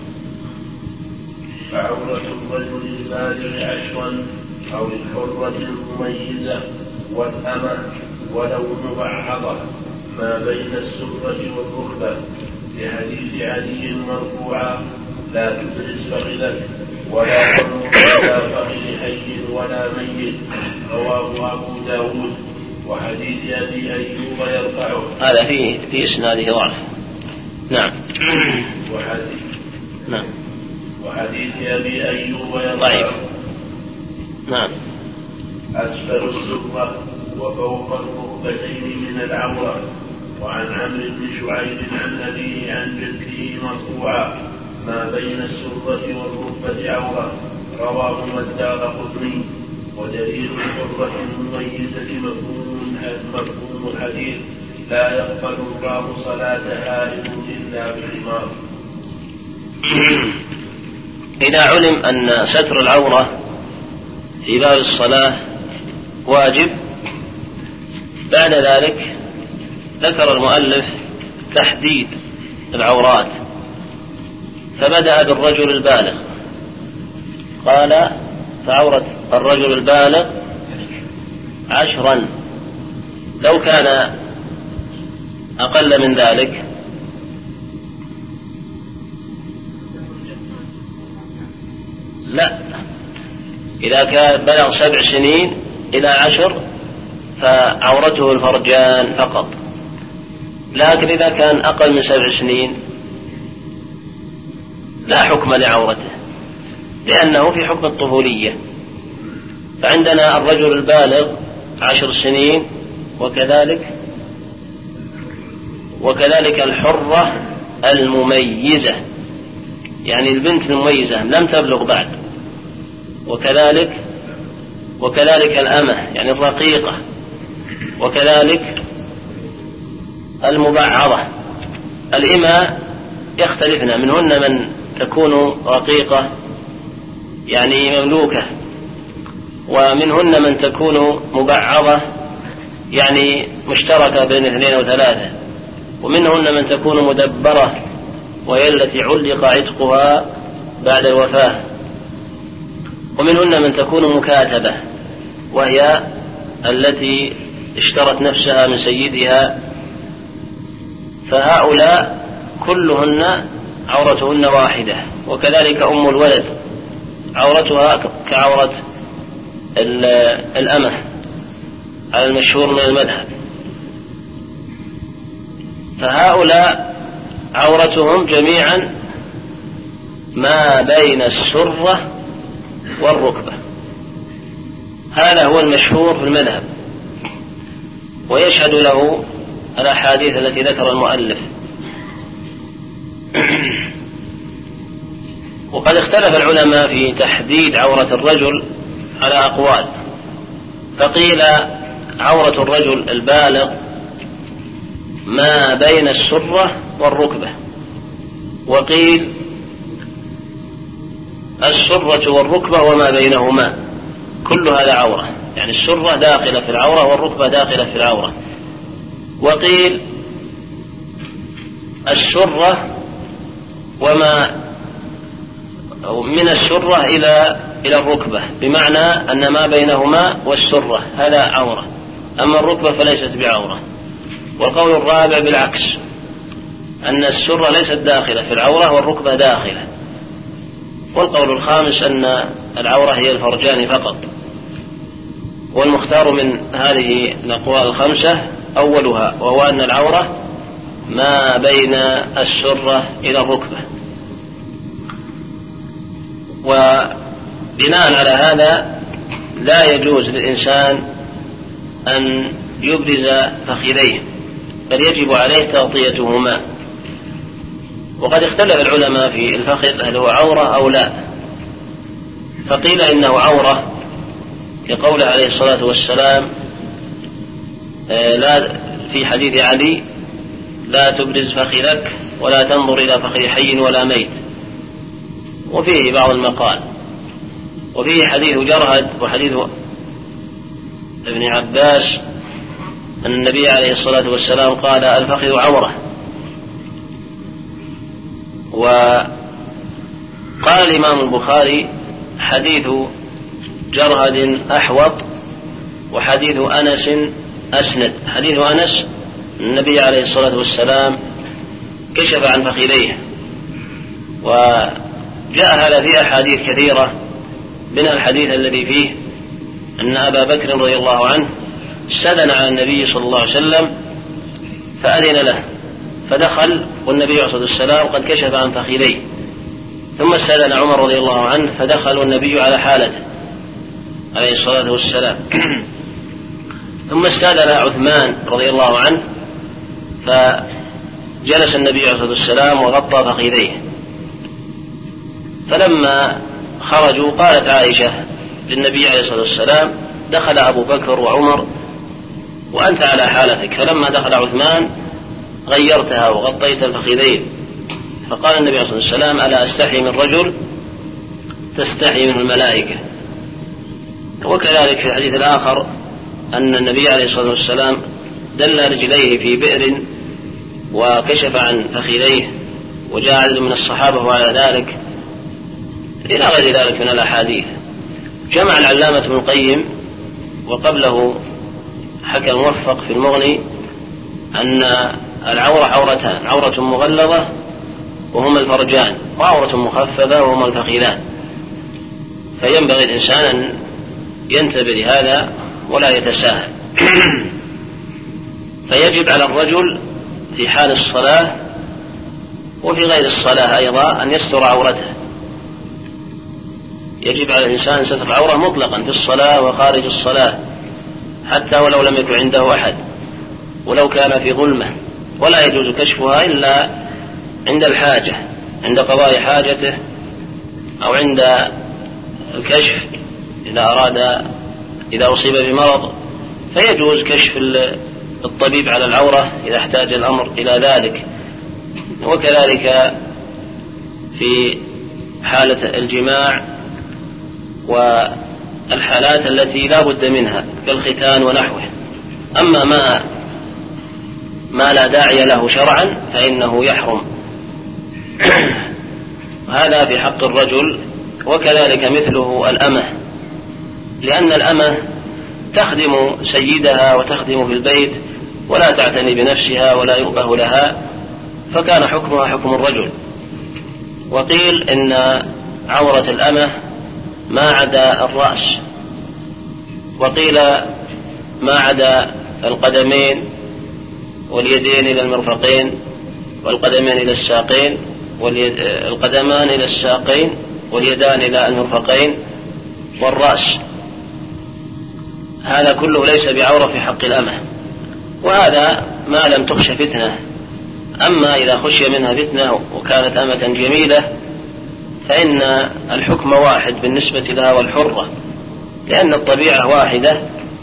فعورة الرجل البالغ عشرا أو الحرة المميزة والأمة ولو مبعضة ما بين السرة والركبة، لحديث علي مرفوعا: لا تدرس فخذك ولا تمر على فخذ حي ولا ميت، رواه أبو داود. وحديث أبي أيوب يرفعه. هذا فيه في إسناده ضعف. نعم. وحديث نعم. وحديث أبي أيوب يرفعه. نعم. أسفل السرة وفوق الركبتين من العورة. وعن عمرو بن شعيب عن أبيه عن جده مرفوعا: ما بين السرة والركبة عورة، رواه الدارقطني. ودليل الحرة المميزة مفهوم الحديث: لا يقبل الله صلاة حائض إلا بخمار. إذا علم أن ستر العورة في باب الصلاة واجب، بعد ذلك ذكر المؤلف تحديد العورات، فبدأ بالرجل البالغ، قال: فعورة الرجل البالغ عشرا. لو كان أقل من ذلك لا، إذا كان بلغ سبع سنين إلى عشر فعورته الفرجان فقط. لكن إذا كان أقل من سبع سنين لا حكم لعورته، لأنه في حكم الطفولية. فعندنا الرجل البالغ عشر سنين، وكذلك وكذلك الحرة المميزة، يعني البنت المميزة لم تبلغ بعد، وكذلك وكذلك الأمة يعني الرقيقة، وكذلك المبعضة. الإماء يختلفن، منهن من تكون رقيقة يعني مملوكة، ومنهن من تكون مبعضة يعني مشتركة بين اثنين أو ثلاثة، ومنهن من تكون مدبرة وهي التي علق عتقها بعد الوفاة، ومنهن من تكون مكاتبة وهي التي اشترت نفسها من سيدها. فهؤلاء كلهن عورتهن واحدة. وكذلك أم الولد عورتها كعورة الأمة على المشهور من المذهب. فهؤلاء عورتهم جميعا ما بين السرة والركبة، هذا هو المشهور في المذهب، ويشهد له الأحاديث التي ذكر المؤلف وقد اختلف العلماء في تحديد عورة الرجل على أقوال، فقيل عورة الرجل البالغ ما بين السرة والركبة، وقيل السرة والركبة وما بينهما، كل هذا عورة، يعني السرة داخلة في العورة والركبة داخلة في العورة. وقيل السرة وما من السرة إلى إلى الركبة، بمعنى أن ما بينهما والسرة هذا عورة، أما الركبة فليست بعورة. والقول الرابع بالعكس، أن السرة ليست داخلة في العورة والركبة داخلة. والقول الخامس أن العورة هي الفرجان فقط. والمختار من هذه الأقوال الخمسة أولها، وهو أن العورة ما بين السرة إلى الركبة. وبناء على هذا لا يجوز للإنسان أن يبرز فخذيه، بل يجب عليه تغطيتهما. وقد اختلف العلماء في الفخذ هل هو عورة أو لا، فقيل إنه عورة كقوله عليه الصلاة والسلام لا في حديث علي: لا تبرز فخذك ولا تنظر إلى فخذ حي ولا ميت. وفيه بعض المقال. وفيه حديث جرهد وحديث ابن عباس أن النبي عليه الصلاة والسلام قال: الفخذ عورة. وقال الإمام البخاري: حديث جرهد أحوط، وحديث أنس أسند. حديث أنس النبي عليه الصلاة والسلام كشف عن فخذيه، وجاء هذا في أحاديث كثيرة، من الحديث الذي فيه أن أبا بكر رضي الله عنه استأذن على النبي صلى الله عليه وسلم فأذن له، فدخل والنبي عليه الصلاة والسلام قد كشف عن فخذيه. ثم استأذن عمر رضي الله عنه فدخل والنبي على حالته عليه الصلاة والسلام. ثم استأذن عثمان رضي الله عنه فجلس النبي عليه الصلاة والسلام وغطى فخذيه. فلما خرجوا قالت عائشة للنبي عليه الصلاة والسلام: دخل أبو بكر وعمر وأنت على حالتك، فلما دخل عثمان غيرتها وغطيت الفخذين. فقال النبي عليه الصلاة والسلام: ألا أستحي من رجل تستحي منه الملائكة. وكذلك في الحديث الآخر أن النبي عليه الصلاة والسلام دل رجليه في بئر وكشف عن فخذيه، وجاء عدد من الصحابة وعلى ذلك، إلى غير ذلك من الأحاديث. جمع العلامة ابن القيم وقبله حكى الموفق في المغني أن العورة عورتان: عورة مغلظة وهما الفرجان، وعورة مخففة وهما الفخذان. فينبغي الإنسان أن ينتبه لهذا ولا يتساهل. فيجب على الرجل في حال الصلاة وفي غير الصلاة أيضا أن يستر عورته. يجب على الإنسان ستر العورة مطلقا في الصلاة وخارج الصلاة، حتى ولو لم يكن عنده أحد، ولو كان في ظلمة، ولا يجوز كشفها إلا عند الحاجة، عند قضاء حاجته، أو عند الكشف إذا أراد، إذا أصيب بمرض فيجوز كشف الطبيب على العورة إذا احتاج الأمر إلى ذلك. وكذلك في حالة الجماع والحالات التي لا بد منها كالختان ونحوه. أما ما ما لا داعي له شرعا فإنه يحرم. هذا في حق الرجل. وكذلك مثله الأمة، لأن الأمة تخدم سيدها وتخدم في البيت ولا تعتني بنفسها ولا يؤبه لها، فكان حكمها حكم الرجل. وقيل إن عورة الأمة ما عدا الرأس، وقيل ما عدا القدمين واليدين إلى المرفقين، والقدمين إلى الساقين، والقدمان إلى الساقين، واليدان إلى المرفقين، والرأس. هذا كله ليس بعورة في حق الأمة. وهذا ما لم تخش فتنة أما إذا خشي منها فتنة وكانت أمة جميلة فإن الحكم واحد بالنسبة لها والحرة، لأن الطبيعة واحدة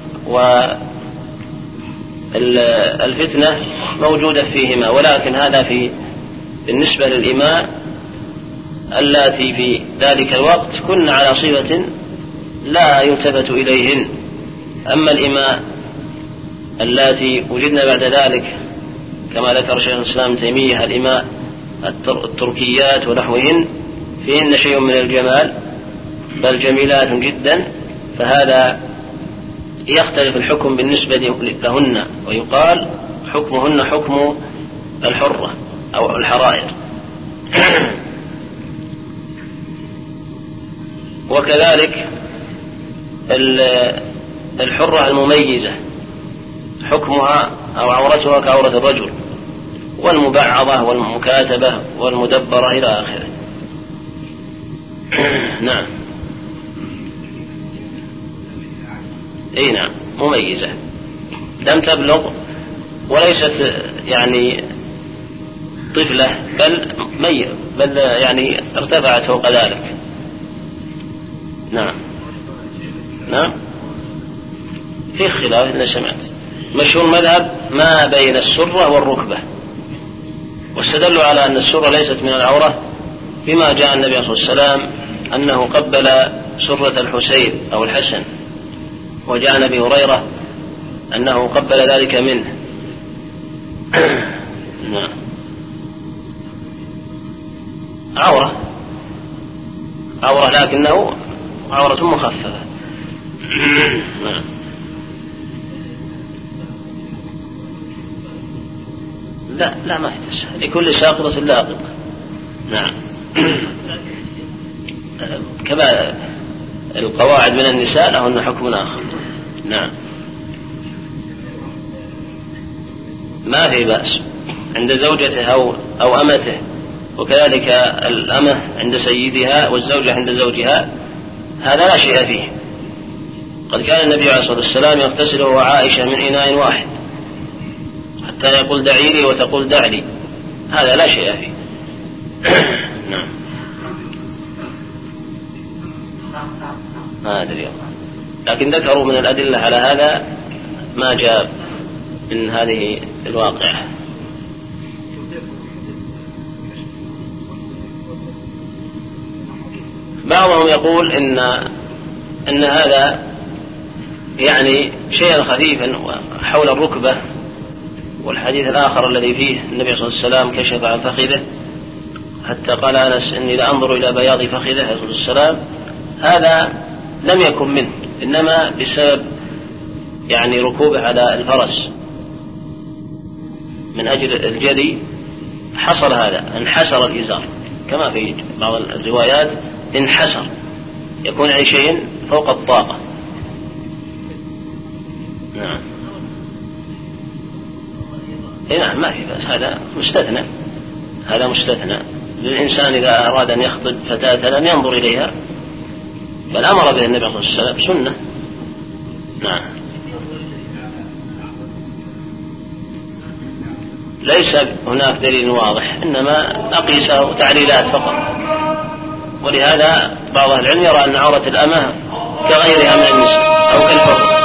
والفتنة موجودة فيهما، ولكن هذا في بالنسبة للإماء اللاتي في ذلك الوقت كن على صفة لا يلتفت إليهن. أما الإماء اللاتي وجدنا بعد ذلك كما ذكر شيخ الإسلام ابن تيمية الإماء التركيات ونحوهن فيهن شيء من الجمال بل جميلات جدا، فهذا يختلف الحكم بالنسبة لهن ويقال حكمهن حكم الحرة أو الحرائر. وكذلك الحرة المميزة حكمها أو عورتها كعورة الرجل، والمبعضة والمكاتبة والمدبرة إلى آخره. نعم أي نعم مميزة لم تبلغ وليست يعني طفلة بل مي بل يعني ارتفعت فوق ذلك. نعم نعم في خلاف إن سمعت. مشهور مذهب ما بين السرة والركبة، واستدلوا على أن السرة ليست من العورة بما جاء النبي صلى الله عليه وسلم أنه قبل سرة الحسين أو الحسن، وجاء نبي هريرة أنه قبل ذلك منه. نعم عورة عورة لكنه عورة مخففة. نعم لا لا ما يتسهل لكل ساقطة لاقطة. نعم كما القواعد من النساء لهن حكم آخر. نعم ما في بأس عند زوجته أو, أو أمته، وكذلك الأمة عند سيدها والزوجة عند زوجها، هذا لا شيء فيه. قد كان النبي عليه الصلاة والسلام يغتسل هو وعائشة من إناء واحد حتى يقول دعي لي وتقول دع لي، هذا لا شيء فيه. نعم ما أدري الله، لكن ذكروا من الأدلة على هذا ما جاء من هذه الواقعة. بعضهم يقول إن إن هذا يعني شيئا خفيفا حول الركبة، والحديث الآخر الذي فيه النبي صلى الله عليه وسلم كشف عن فخذه حتى قال أنس إني لأنظر إلى بياض فخذه عليه الصلاة والسلام، هذا لم يكن منه، إنما بسبب يعني ركوبه على الفرس من أجل الجدي حصل هذا، انحسر الإزار كما في بعض الروايات انحسر، يكون أي شيء فوق الطاقة. نعم نعم ما في بس، هذا مستثنى، هذا مستثنى للإنسان إذا أراد أن يخطب فتاة لم ينظر إليها، بل أمر به النبي صلى الله عليه وسلم سنة. نعم ليس هناك دليل واضح، إنما أقيسه تعليلات فقط، ولهذا بعض أهل العلم يرى أن عورة الأمة كغيرها من النساء أو كالفرد.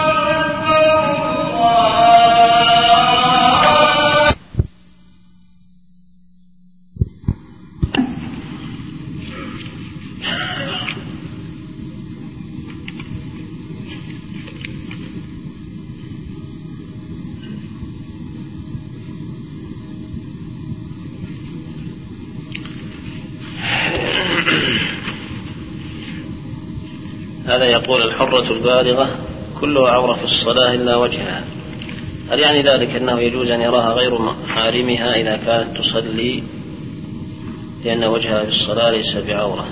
هذا يقول الحرة البالغة كلها عورة في الصلاة إلا وجهها، هل يعني ذلك أنه يجوز أن يراها غير محارمها إذا كانت تصلي لأن وجهها في الصلاة ليس بعورة؟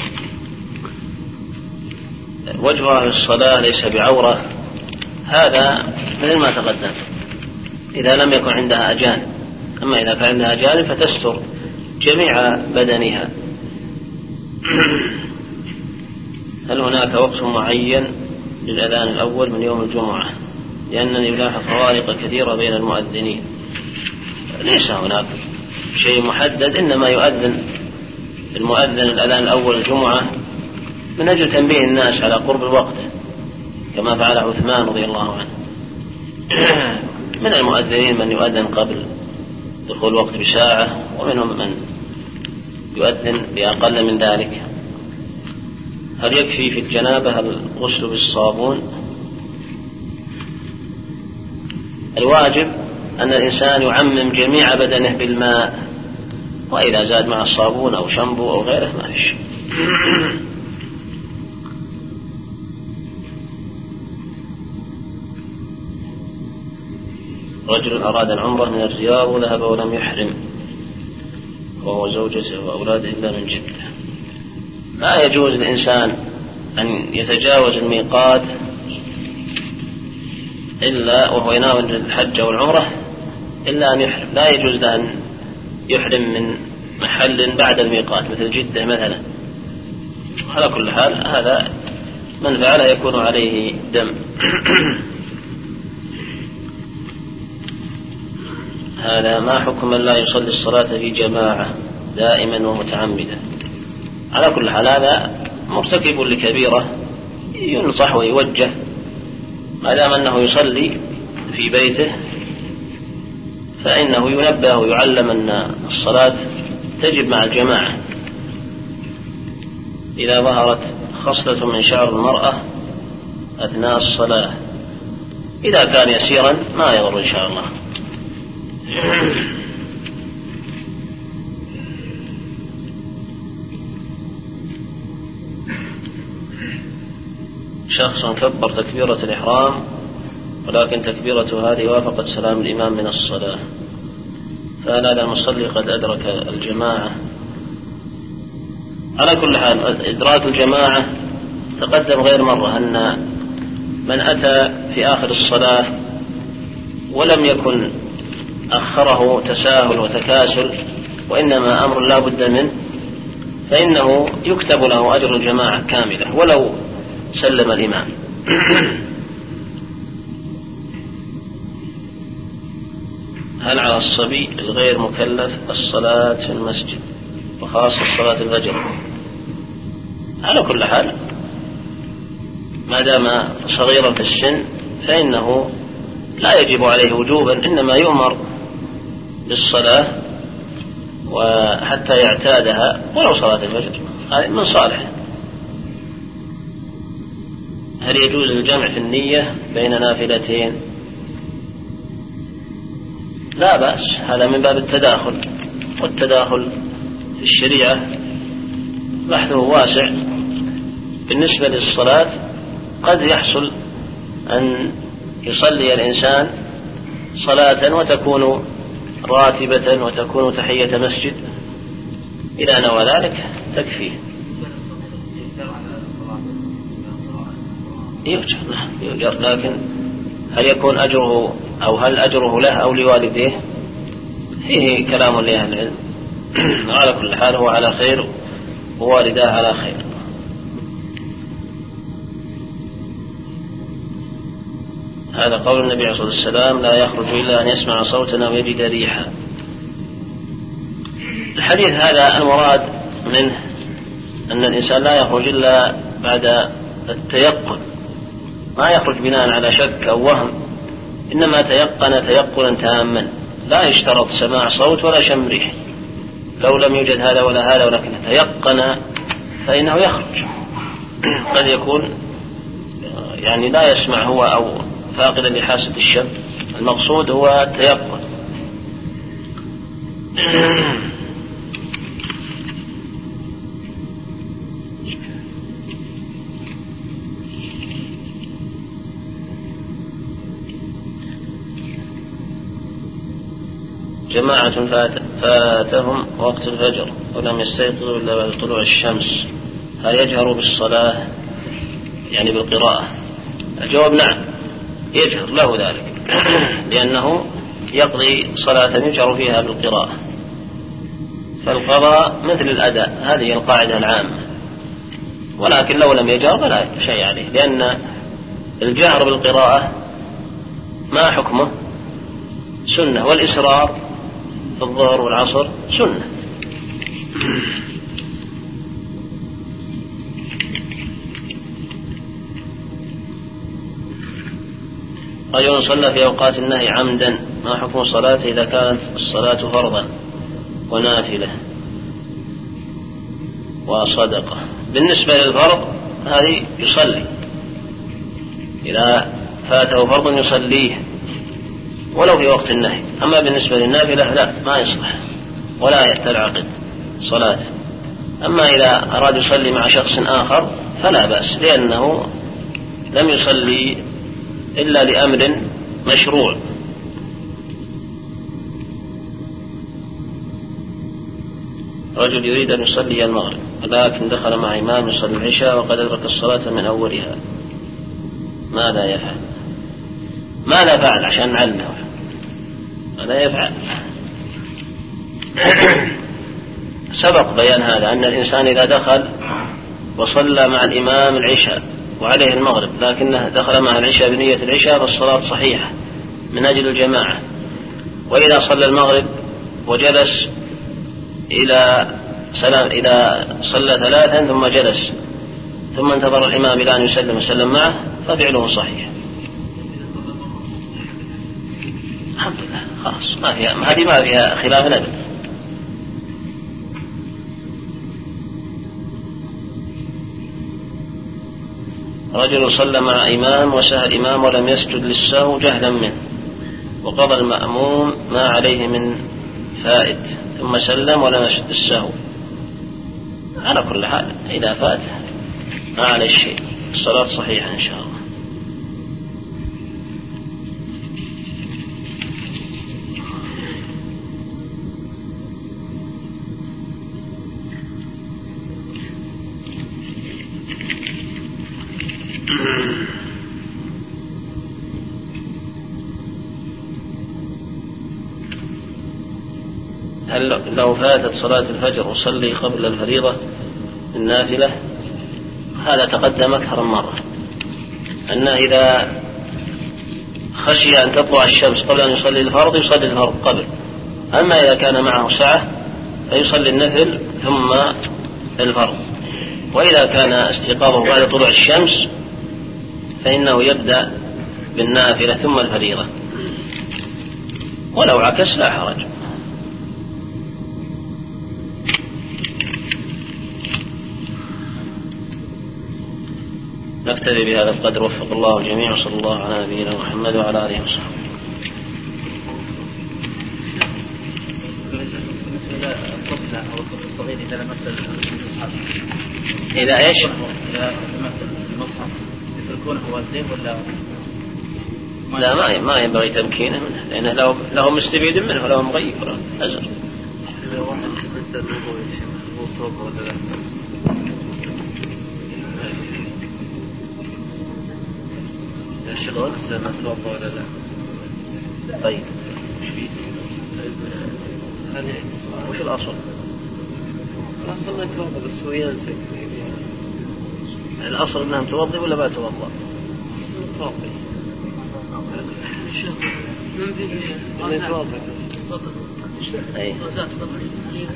وجهها في الصلاة ليس بعورة هذا مثل ما تقدم إذا لم يكن عندها أجانب، أما إذا كان عندها أجانب فتستر جميع بدنها. هل هناك وقت معين للأذان الأول من يوم الجمعة؟ لأنني ألاحظ فوارق كثيرة بين المؤذنين. ليس هناك شيء محدد، إنما يؤذن المؤذن الأذان الأول الجمعة من أجل تنبيه الناس على قرب الوقت، كما فعل عثمان رضي الله عنه. من المؤذنين من يؤذن قبل دخول الوقت بساعة، ومنهم من يؤذن بأقل من ذلك. هل يكفي في الجنابة الغسل بالصابون؟ الواجب أن الإنسان يعمم جميع بدنه بالماء، وإذا زاد مع الصابون أو شامبو أو غيره ما فيش. رجل أراد العمرة من الرياض وذهب ولم يحرم، وهو زوجته وأولاده إلا من جدة. لا يجوز للإنسان أن يتجاوز الميقات إلا وهو يناوي الحج أو العمرة إلا أن يحرم. لا يجوز له أن يحرم من محل بعد الميقات مثل جدة مثلا. على كل حال هذا من فعله يكون عليه دم. هذا ما حكم من لا يصلي الصلاة في جماعة دائما ومتعمدا؟ على كل حال هذا مرتكب لكبيرة، ينصح ويوجه ما دام أنه يصلي في بيته، فإنه ينبه ويعلم أن الصلاة تجب مع الجماعة. إذا ظهرت خصلة من شعر المرأة أثناء الصلاة، إذا كان يسيرا ما يضر إن شاء الله. شخص كبر تكبيرة الإحرام ولكن تكبيرة هذه وافقت سلام الإمام من الصلاة، فهل هذا المصلي قد أدرك الجماعة؟ على كل حال إدراك الجماعة تقدم غير مرة أن من أتى في آخر الصلاة ولم يكن أخره تساهل وتكاسل وإنما أمر لا بد منه، فإنه يكتب له أجر الجماعة كاملة ولو سلم الإمام. هل على الصبي الغير مكلف الصلاة في المسجد وخاصة صلاة الفجر؟ على كل حال ما دام صغيرا في السن فإنه لا يجب عليه وجوبا، إنما يؤمر بالصلاة وحتى يعتادها ولو صلاة الفجر، هذه من صالحه. هل يجوز الجمع في النية بين نافلتين؟ لا بأس، هذا من باب التداخل، والتداخل في الشريعة بحثه واسع. بالنسبة للصلاة قد يحصل أن يصلي الإنسان صلاة وتكون راتبة وتكون تحية مسجد، إذا نوى ذلك تكفيه. يؤجر يؤجر، لكن هل يكون أجره أو هل أجره له أو لوالديه فيه كلام لأهل العلم. على كل حال هو على خير ووالداه على خير. هذا قول النبي عليه الصلاة والسلام: لا يخرج إلا أن يسمع صوتا أو يجد ريحا. الحديث هذا المراد منه أن الإنسان لا يخرج إلا بعد التيقن، ما يخرج بناء على شك أو وهم، إنما تيقن تيقنا تاما، لا يشترط سماع صوت ولا شم ريح. لو لم يوجد هذا ولا هذا ولكن تيقن فإنه يخرج. قد يكون يعني لا يسمع هو أو فاقدا لحاسة الشم، المقصود هو التيقن. جماعة فات فاتهم وقت الفجر ولم يستيقظوا إلا بعد طلوع الشمس، هل يجهر بالصلاة يعني بالقراءة؟ الجواب نعم، يجهر له ذلك لأنه يقضي صلاة يجهر فيها بالقراءة، فالقضاء مثل الأداء، هذه القاعدة العامة. ولكن لو لم يجهر فلا شيء عليه، لأن الجهر بالقراءة ما حكمه؟ سنة، والإسرار الظهر والعصر سنة. رجل صلى في أوقات النهي عمدا، ما حكم صلاته إذا كانت الصلاة فرضا ونافلة وصدقة؟ بالنسبة للفرض هذه يصلي، إذا فاته فرض يصليه ولو في وقت النهي. أما بالنسبة للنافلة لا، ما يصلح ولا تنعقد صلاته. أما إذا أراد يصلي مع شخص آخر فلا بأس، لأنه لم يصلي إلا لأمر مشروع. رجل يريد أن يصلي المغرب ولكن دخل مع إمام يصلي العشاء وقد أدرك الصلاة من أولها، ماذا يفعل؟ ماذا فعل عشان نعلمه؟ ماذا يفعل؟ سبق بيان هذا، أن الإنسان إذا دخل وصلى مع الإمام العشاء وعليه المغرب لكنه دخل مع العشاء بنية العشاء فالصلاة صحيحة من أجل الجماعة. وإذا صلى المغرب وجلس إلى سلام إذا صلى ثلاثا ثم جلس ثم انتظر الإمام إلى أن يسلم وسلم معه ففعله صحيح. الحمد لله، خلاص ما فيها، هذه ما فيها خلاف أبدا. رجل صلى مع إمام وسهى الإمام ولم يسجد للسهو جهلا منه، وقضى المأموم ما عليه من فائت ثم سلم ولم يسجد للسهو. على كل حال إذا فات ما عليه شيء، الصلاة صحيحة إن شاء الله. هل لو فاتت صلاة الفجر وصلي قبل الفريضة النافلة؟ هذا تقدم أكثر من مرة، أنه إذا خشي أن تطلع الشمس قبل أن يصلي الفرض يصلي الفرض قبل. أما إذا كان معه سعة فيصلي النفل ثم الفرض. وإذا كان استيقاظه بعد طلوع الشمس فإنه يبدأ بالنافلة ثم الفريضة، ولو عكس لا حرج. نكتفي بهذا القدر، وفق الله الجميع، وصلى الله على نبينا محمد وعلى آله وصحبه. بالنسبة للطفل أو الطفل الصغير إذا لمس المصحف، إذا إيش؟ إذا لمس المصحف يتركونه والديه ولا؟ لا، ما ما ينبغي تمكينه منه، لأنه لو له مستفيد منه وله مغيب أزر. إذا واحد مثل هو صوب ولا لا؟ شلون السنة توضأ ولا لا؟ طيب هل وش الأصل؟ الأصل أنك توضأ بس هو ينسى. الأصل أنها توضأ ولا ما توضأ؟ توضأ. من فيه؟ من توضأ. أي. غازات بطني.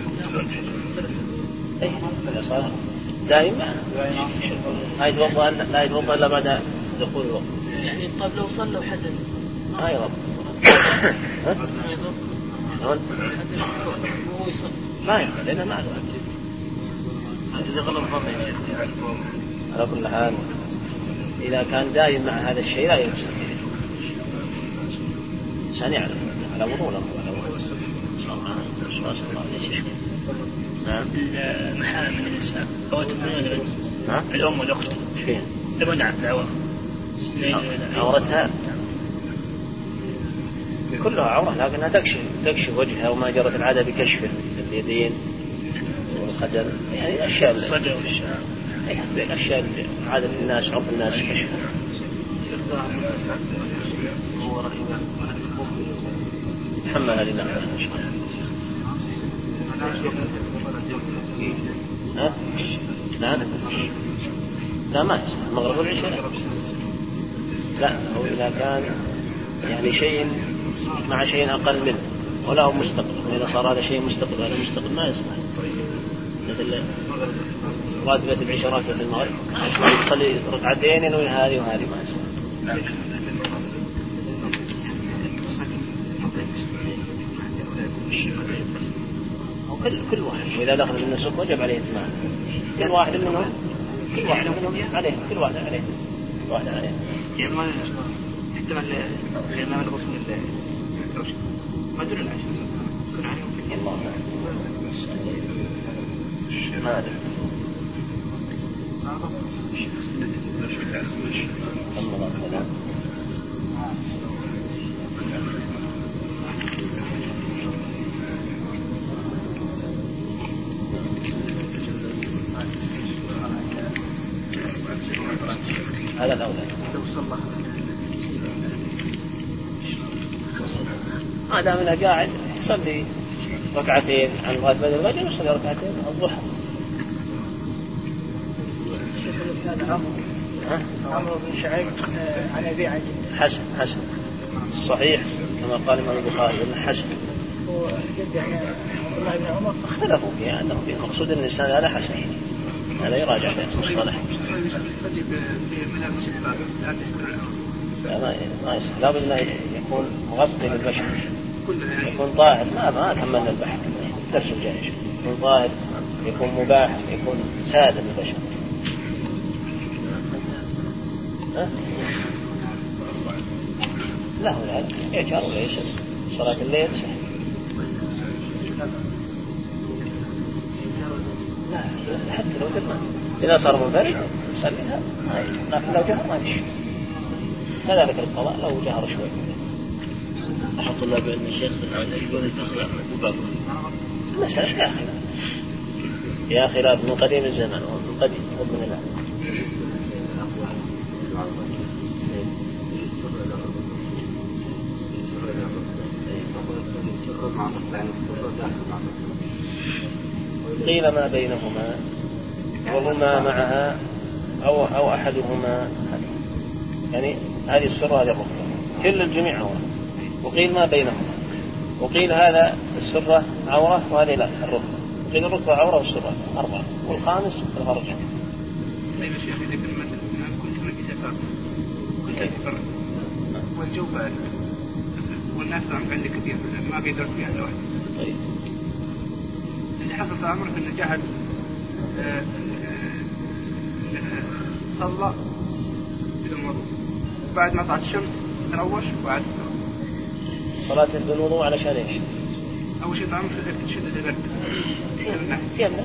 أي. صار دائما. لا يتوضأ لا يتوضأ إلا بعد دخول الوقت. يعني طيب لو صلى وحدث ما يضبط الصلاة. ما يضبط. هو يصلي. ما يضبط لأنه ما يضبط. إذا غلط ظنه يا شيخ. على كل حال إذا كان دائم مع هذا الشيء لا يمسك. عشان يعرف على وضوء له على وضوء. صلى الله عليه وسلم. نعم. المحارم من النساء أو تفعلون نعم. الأم والأخت. فين؟ المنع العورة. عورتها كلها عورة، لكنها تكشف تكشف وجهها وما جرت العادة بكشفه، اليدين والخدم، يعني أشياء الصدر والشعر، يعني أشياء عادة الناس عرف الناس كشفها. تحمل هذه النعمة إن شاء الله. ها؟ لا لا ما يصح المغرب والعشاء. لا، هو إذا كان يعني شيء مع شيء أقل منه ولا هو مستقبل. إذا صار هذا شيء مستقبل هذا مستقبل ما يصلح. مثل راتبة العشاء راتبة المغرب تصلي ركعتين ينوي هذه وهذه ما يصلح. كل كل واحد وإذا دخل من السوق وجب عليه إتمام. كل واحد منهم كل واحد منهم عليه كل واحد عليه كل واحد عليه. يعني ما احتمال الإمام الغسل ما دون العشاء كن عليهم في الله ما أدري. الله لا. هذا الأولى. لو صلى ما دام انه قاعد يصلي ركعتين عن راتبة الفجر يصلي ركعتين الضحى. عمرو بن شعيب عن أبي عجل حسن حسن صحيح كما قال الإمام البخاري إنه حسن. وجد يعني عبد الله بن عمر اختلفوا فيها أنه في مقصود الإنسان هذا حسن هذا يراجع في المصطلح. ما ما يصح لا بد أن يكون مغطي للبشر يكون طاهر ما ما كملنا البحث درس الجاي يكون طاهر يكون مباح يكون سائد للبشر. لا ولا يجهر ولا يسر صلاة الليل صح. لا حتى لو تمام إذا صار منفرد يصليها لكن لو جهر ما يشي. كذلك القضاء لو جهر شوي. أحط الله بأن الشيخ يقول الفخر مباح. مسألة يا خلاف يا خلاف من قديم الزمن ومن قديم ومن الآن. قيل ما بينهما وهما معها أو أو أحدهما يعني هذه السرة هذه الركبة كل الجميع عورة. وقيل ما بينهما وقيل هذا السرة عورة وهذه لا الركبة. قيل الركبة عورة والسرة أربعة والخامس الفرج. طيب يا شيخ إذا كنت مثلا كنت في سفر كنت سفر والجو بارد والناس عندي كثير ما قدرت فيها الواحد. طيب اللي حصل في أمرك إنه جهل صلى بدون وضوء بعد ما طلعت الشمس تروش وبعد صلاة بدون وضوء علشان إيش؟ أول شيء طعمك في شدة البرد. تيمنا.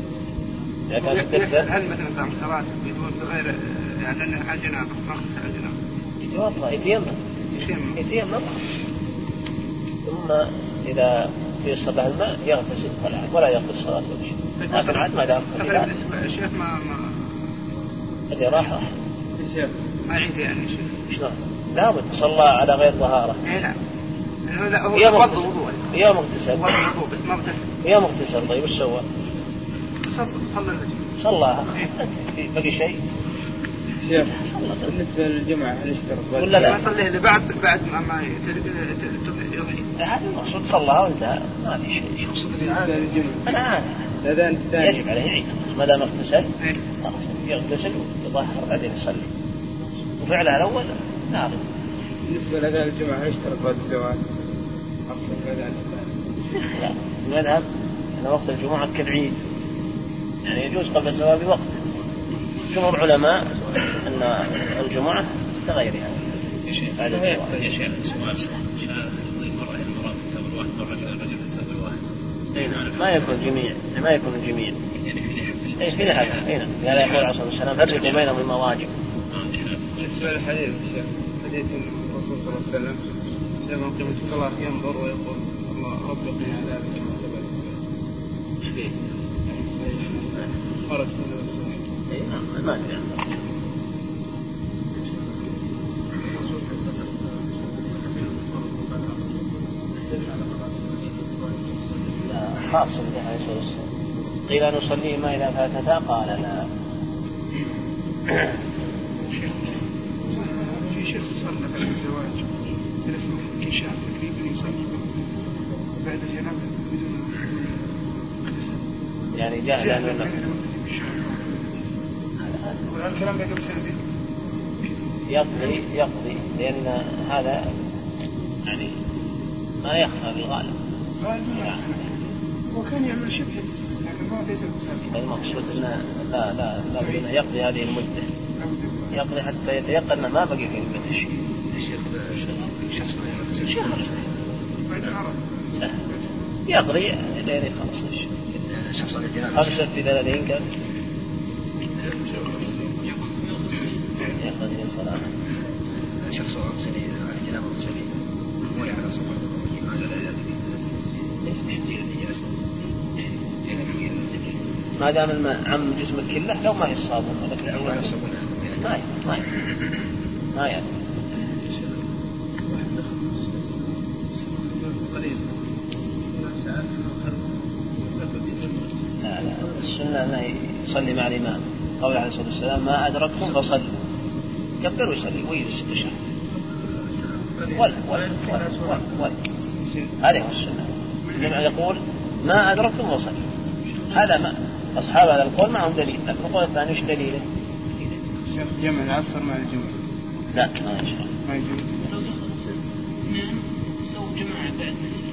هل مثلا طعم صلاة بدون بغير يعني أن حاجة جنابة ما خمسة جنابة. يتوضأ يتيمم. يتيمم. يتيمم. ثم إذا تيسر له الماء يغتسل ولا ولا يقضي الصلاة ولا شيء. لكن عاد ما دام. الشيخ ما ما. اللي راح راح. الشيخ ما عندي يعني شيء. شلون؟ لا بد صلى على غير طهارة. إيه لا. لا هو يا مغتسل. يا مغتسل. بس ما مغتسل. يا مغتسل طيب وش سوى؟ صلى صلى الفجر. صلى. بقي شيء. شيخ بالنسبة للجمعة هل اشترط ولا لا؟ ما صليه بعد بعد ما ما يضحي. هذا المقصود صلىها وانتهى ما في شيء. بالنسبة للجمعة. أنا عارف. الأذان الثاني يجب عليه يعيد ما دام اغتسل يغتسل ويطهر بعدين يصلي. وفعلها الأول ناقض. بالنسبة لأذان الجمعة هل اشترط بعد الزواج؟ أفضل الأذان الثاني. لا المذهب أن وقت الجمعة كالعيد يعني يجوز قبل الزواج بوقت. جمهور العلماء أن الجمعة كغيرها. يا شيخ يا شيخ سؤال شهادة المرأة المرأة في كتاب الواحد والرجل الرجل في كتاب الواحد. ما يكون جميع ما يكون الجميع. يعني في إيه في هذا هنا قال يقول عليه الصلاة والسلام فرقوا بينهم المواجب. بالنسبة للحديث حديث الرسول صلى الله عليه وسلم لما قيمت الصلاة ينظر ويقول الله رب قنا عذاب الجمعة تبارك. إيش فيه؟ خرج من إيه ما أدري عنه. لا حاصل بها يسوس. قيل نصلي ما إذا فاتتا قال لا. في شخص صلى على الزواج اسمه كشاف تقريبا يصلي بعد الجنازة بدون يعني جاء لأنه الكلام قبل سنتين يقضي يقضي لأن هذا يعني ما يخفى بالغالب. وكان يعمل شبه لكن ما ليس بسبب. المقصود أنه لا لا لا بد أن يقضي هذه المدة، يقضي حتى يتيقن أنه ما بقي في المدة شيء. يقضي لين خمسة خمسة في ثلاثين كم؟ يقضي صلاة. شخص سليم على جنابة سليم مو على صفة ما زال ما دام الماء عم جسمك كله لو ما يصابون ولكن لا ما يصابون ما ما ما يعني لا لا السنة أنه يصلي مع الإمام. قول عليه الصلاة والسلام ما أدركتم فصلوا، كبر ويصلي ويجلس التشهد ول ول ول ول هذه هو السنة. لما يقول ما أدركتم فصلوا هذا ما أصحاب هذا القول معهم دليل، لكن القول الثاني وش دليله؟ جمع العصر مع الجمعة لا ما يشرع ما يجوز. لو دخلت اثنين سووا جماعة بعد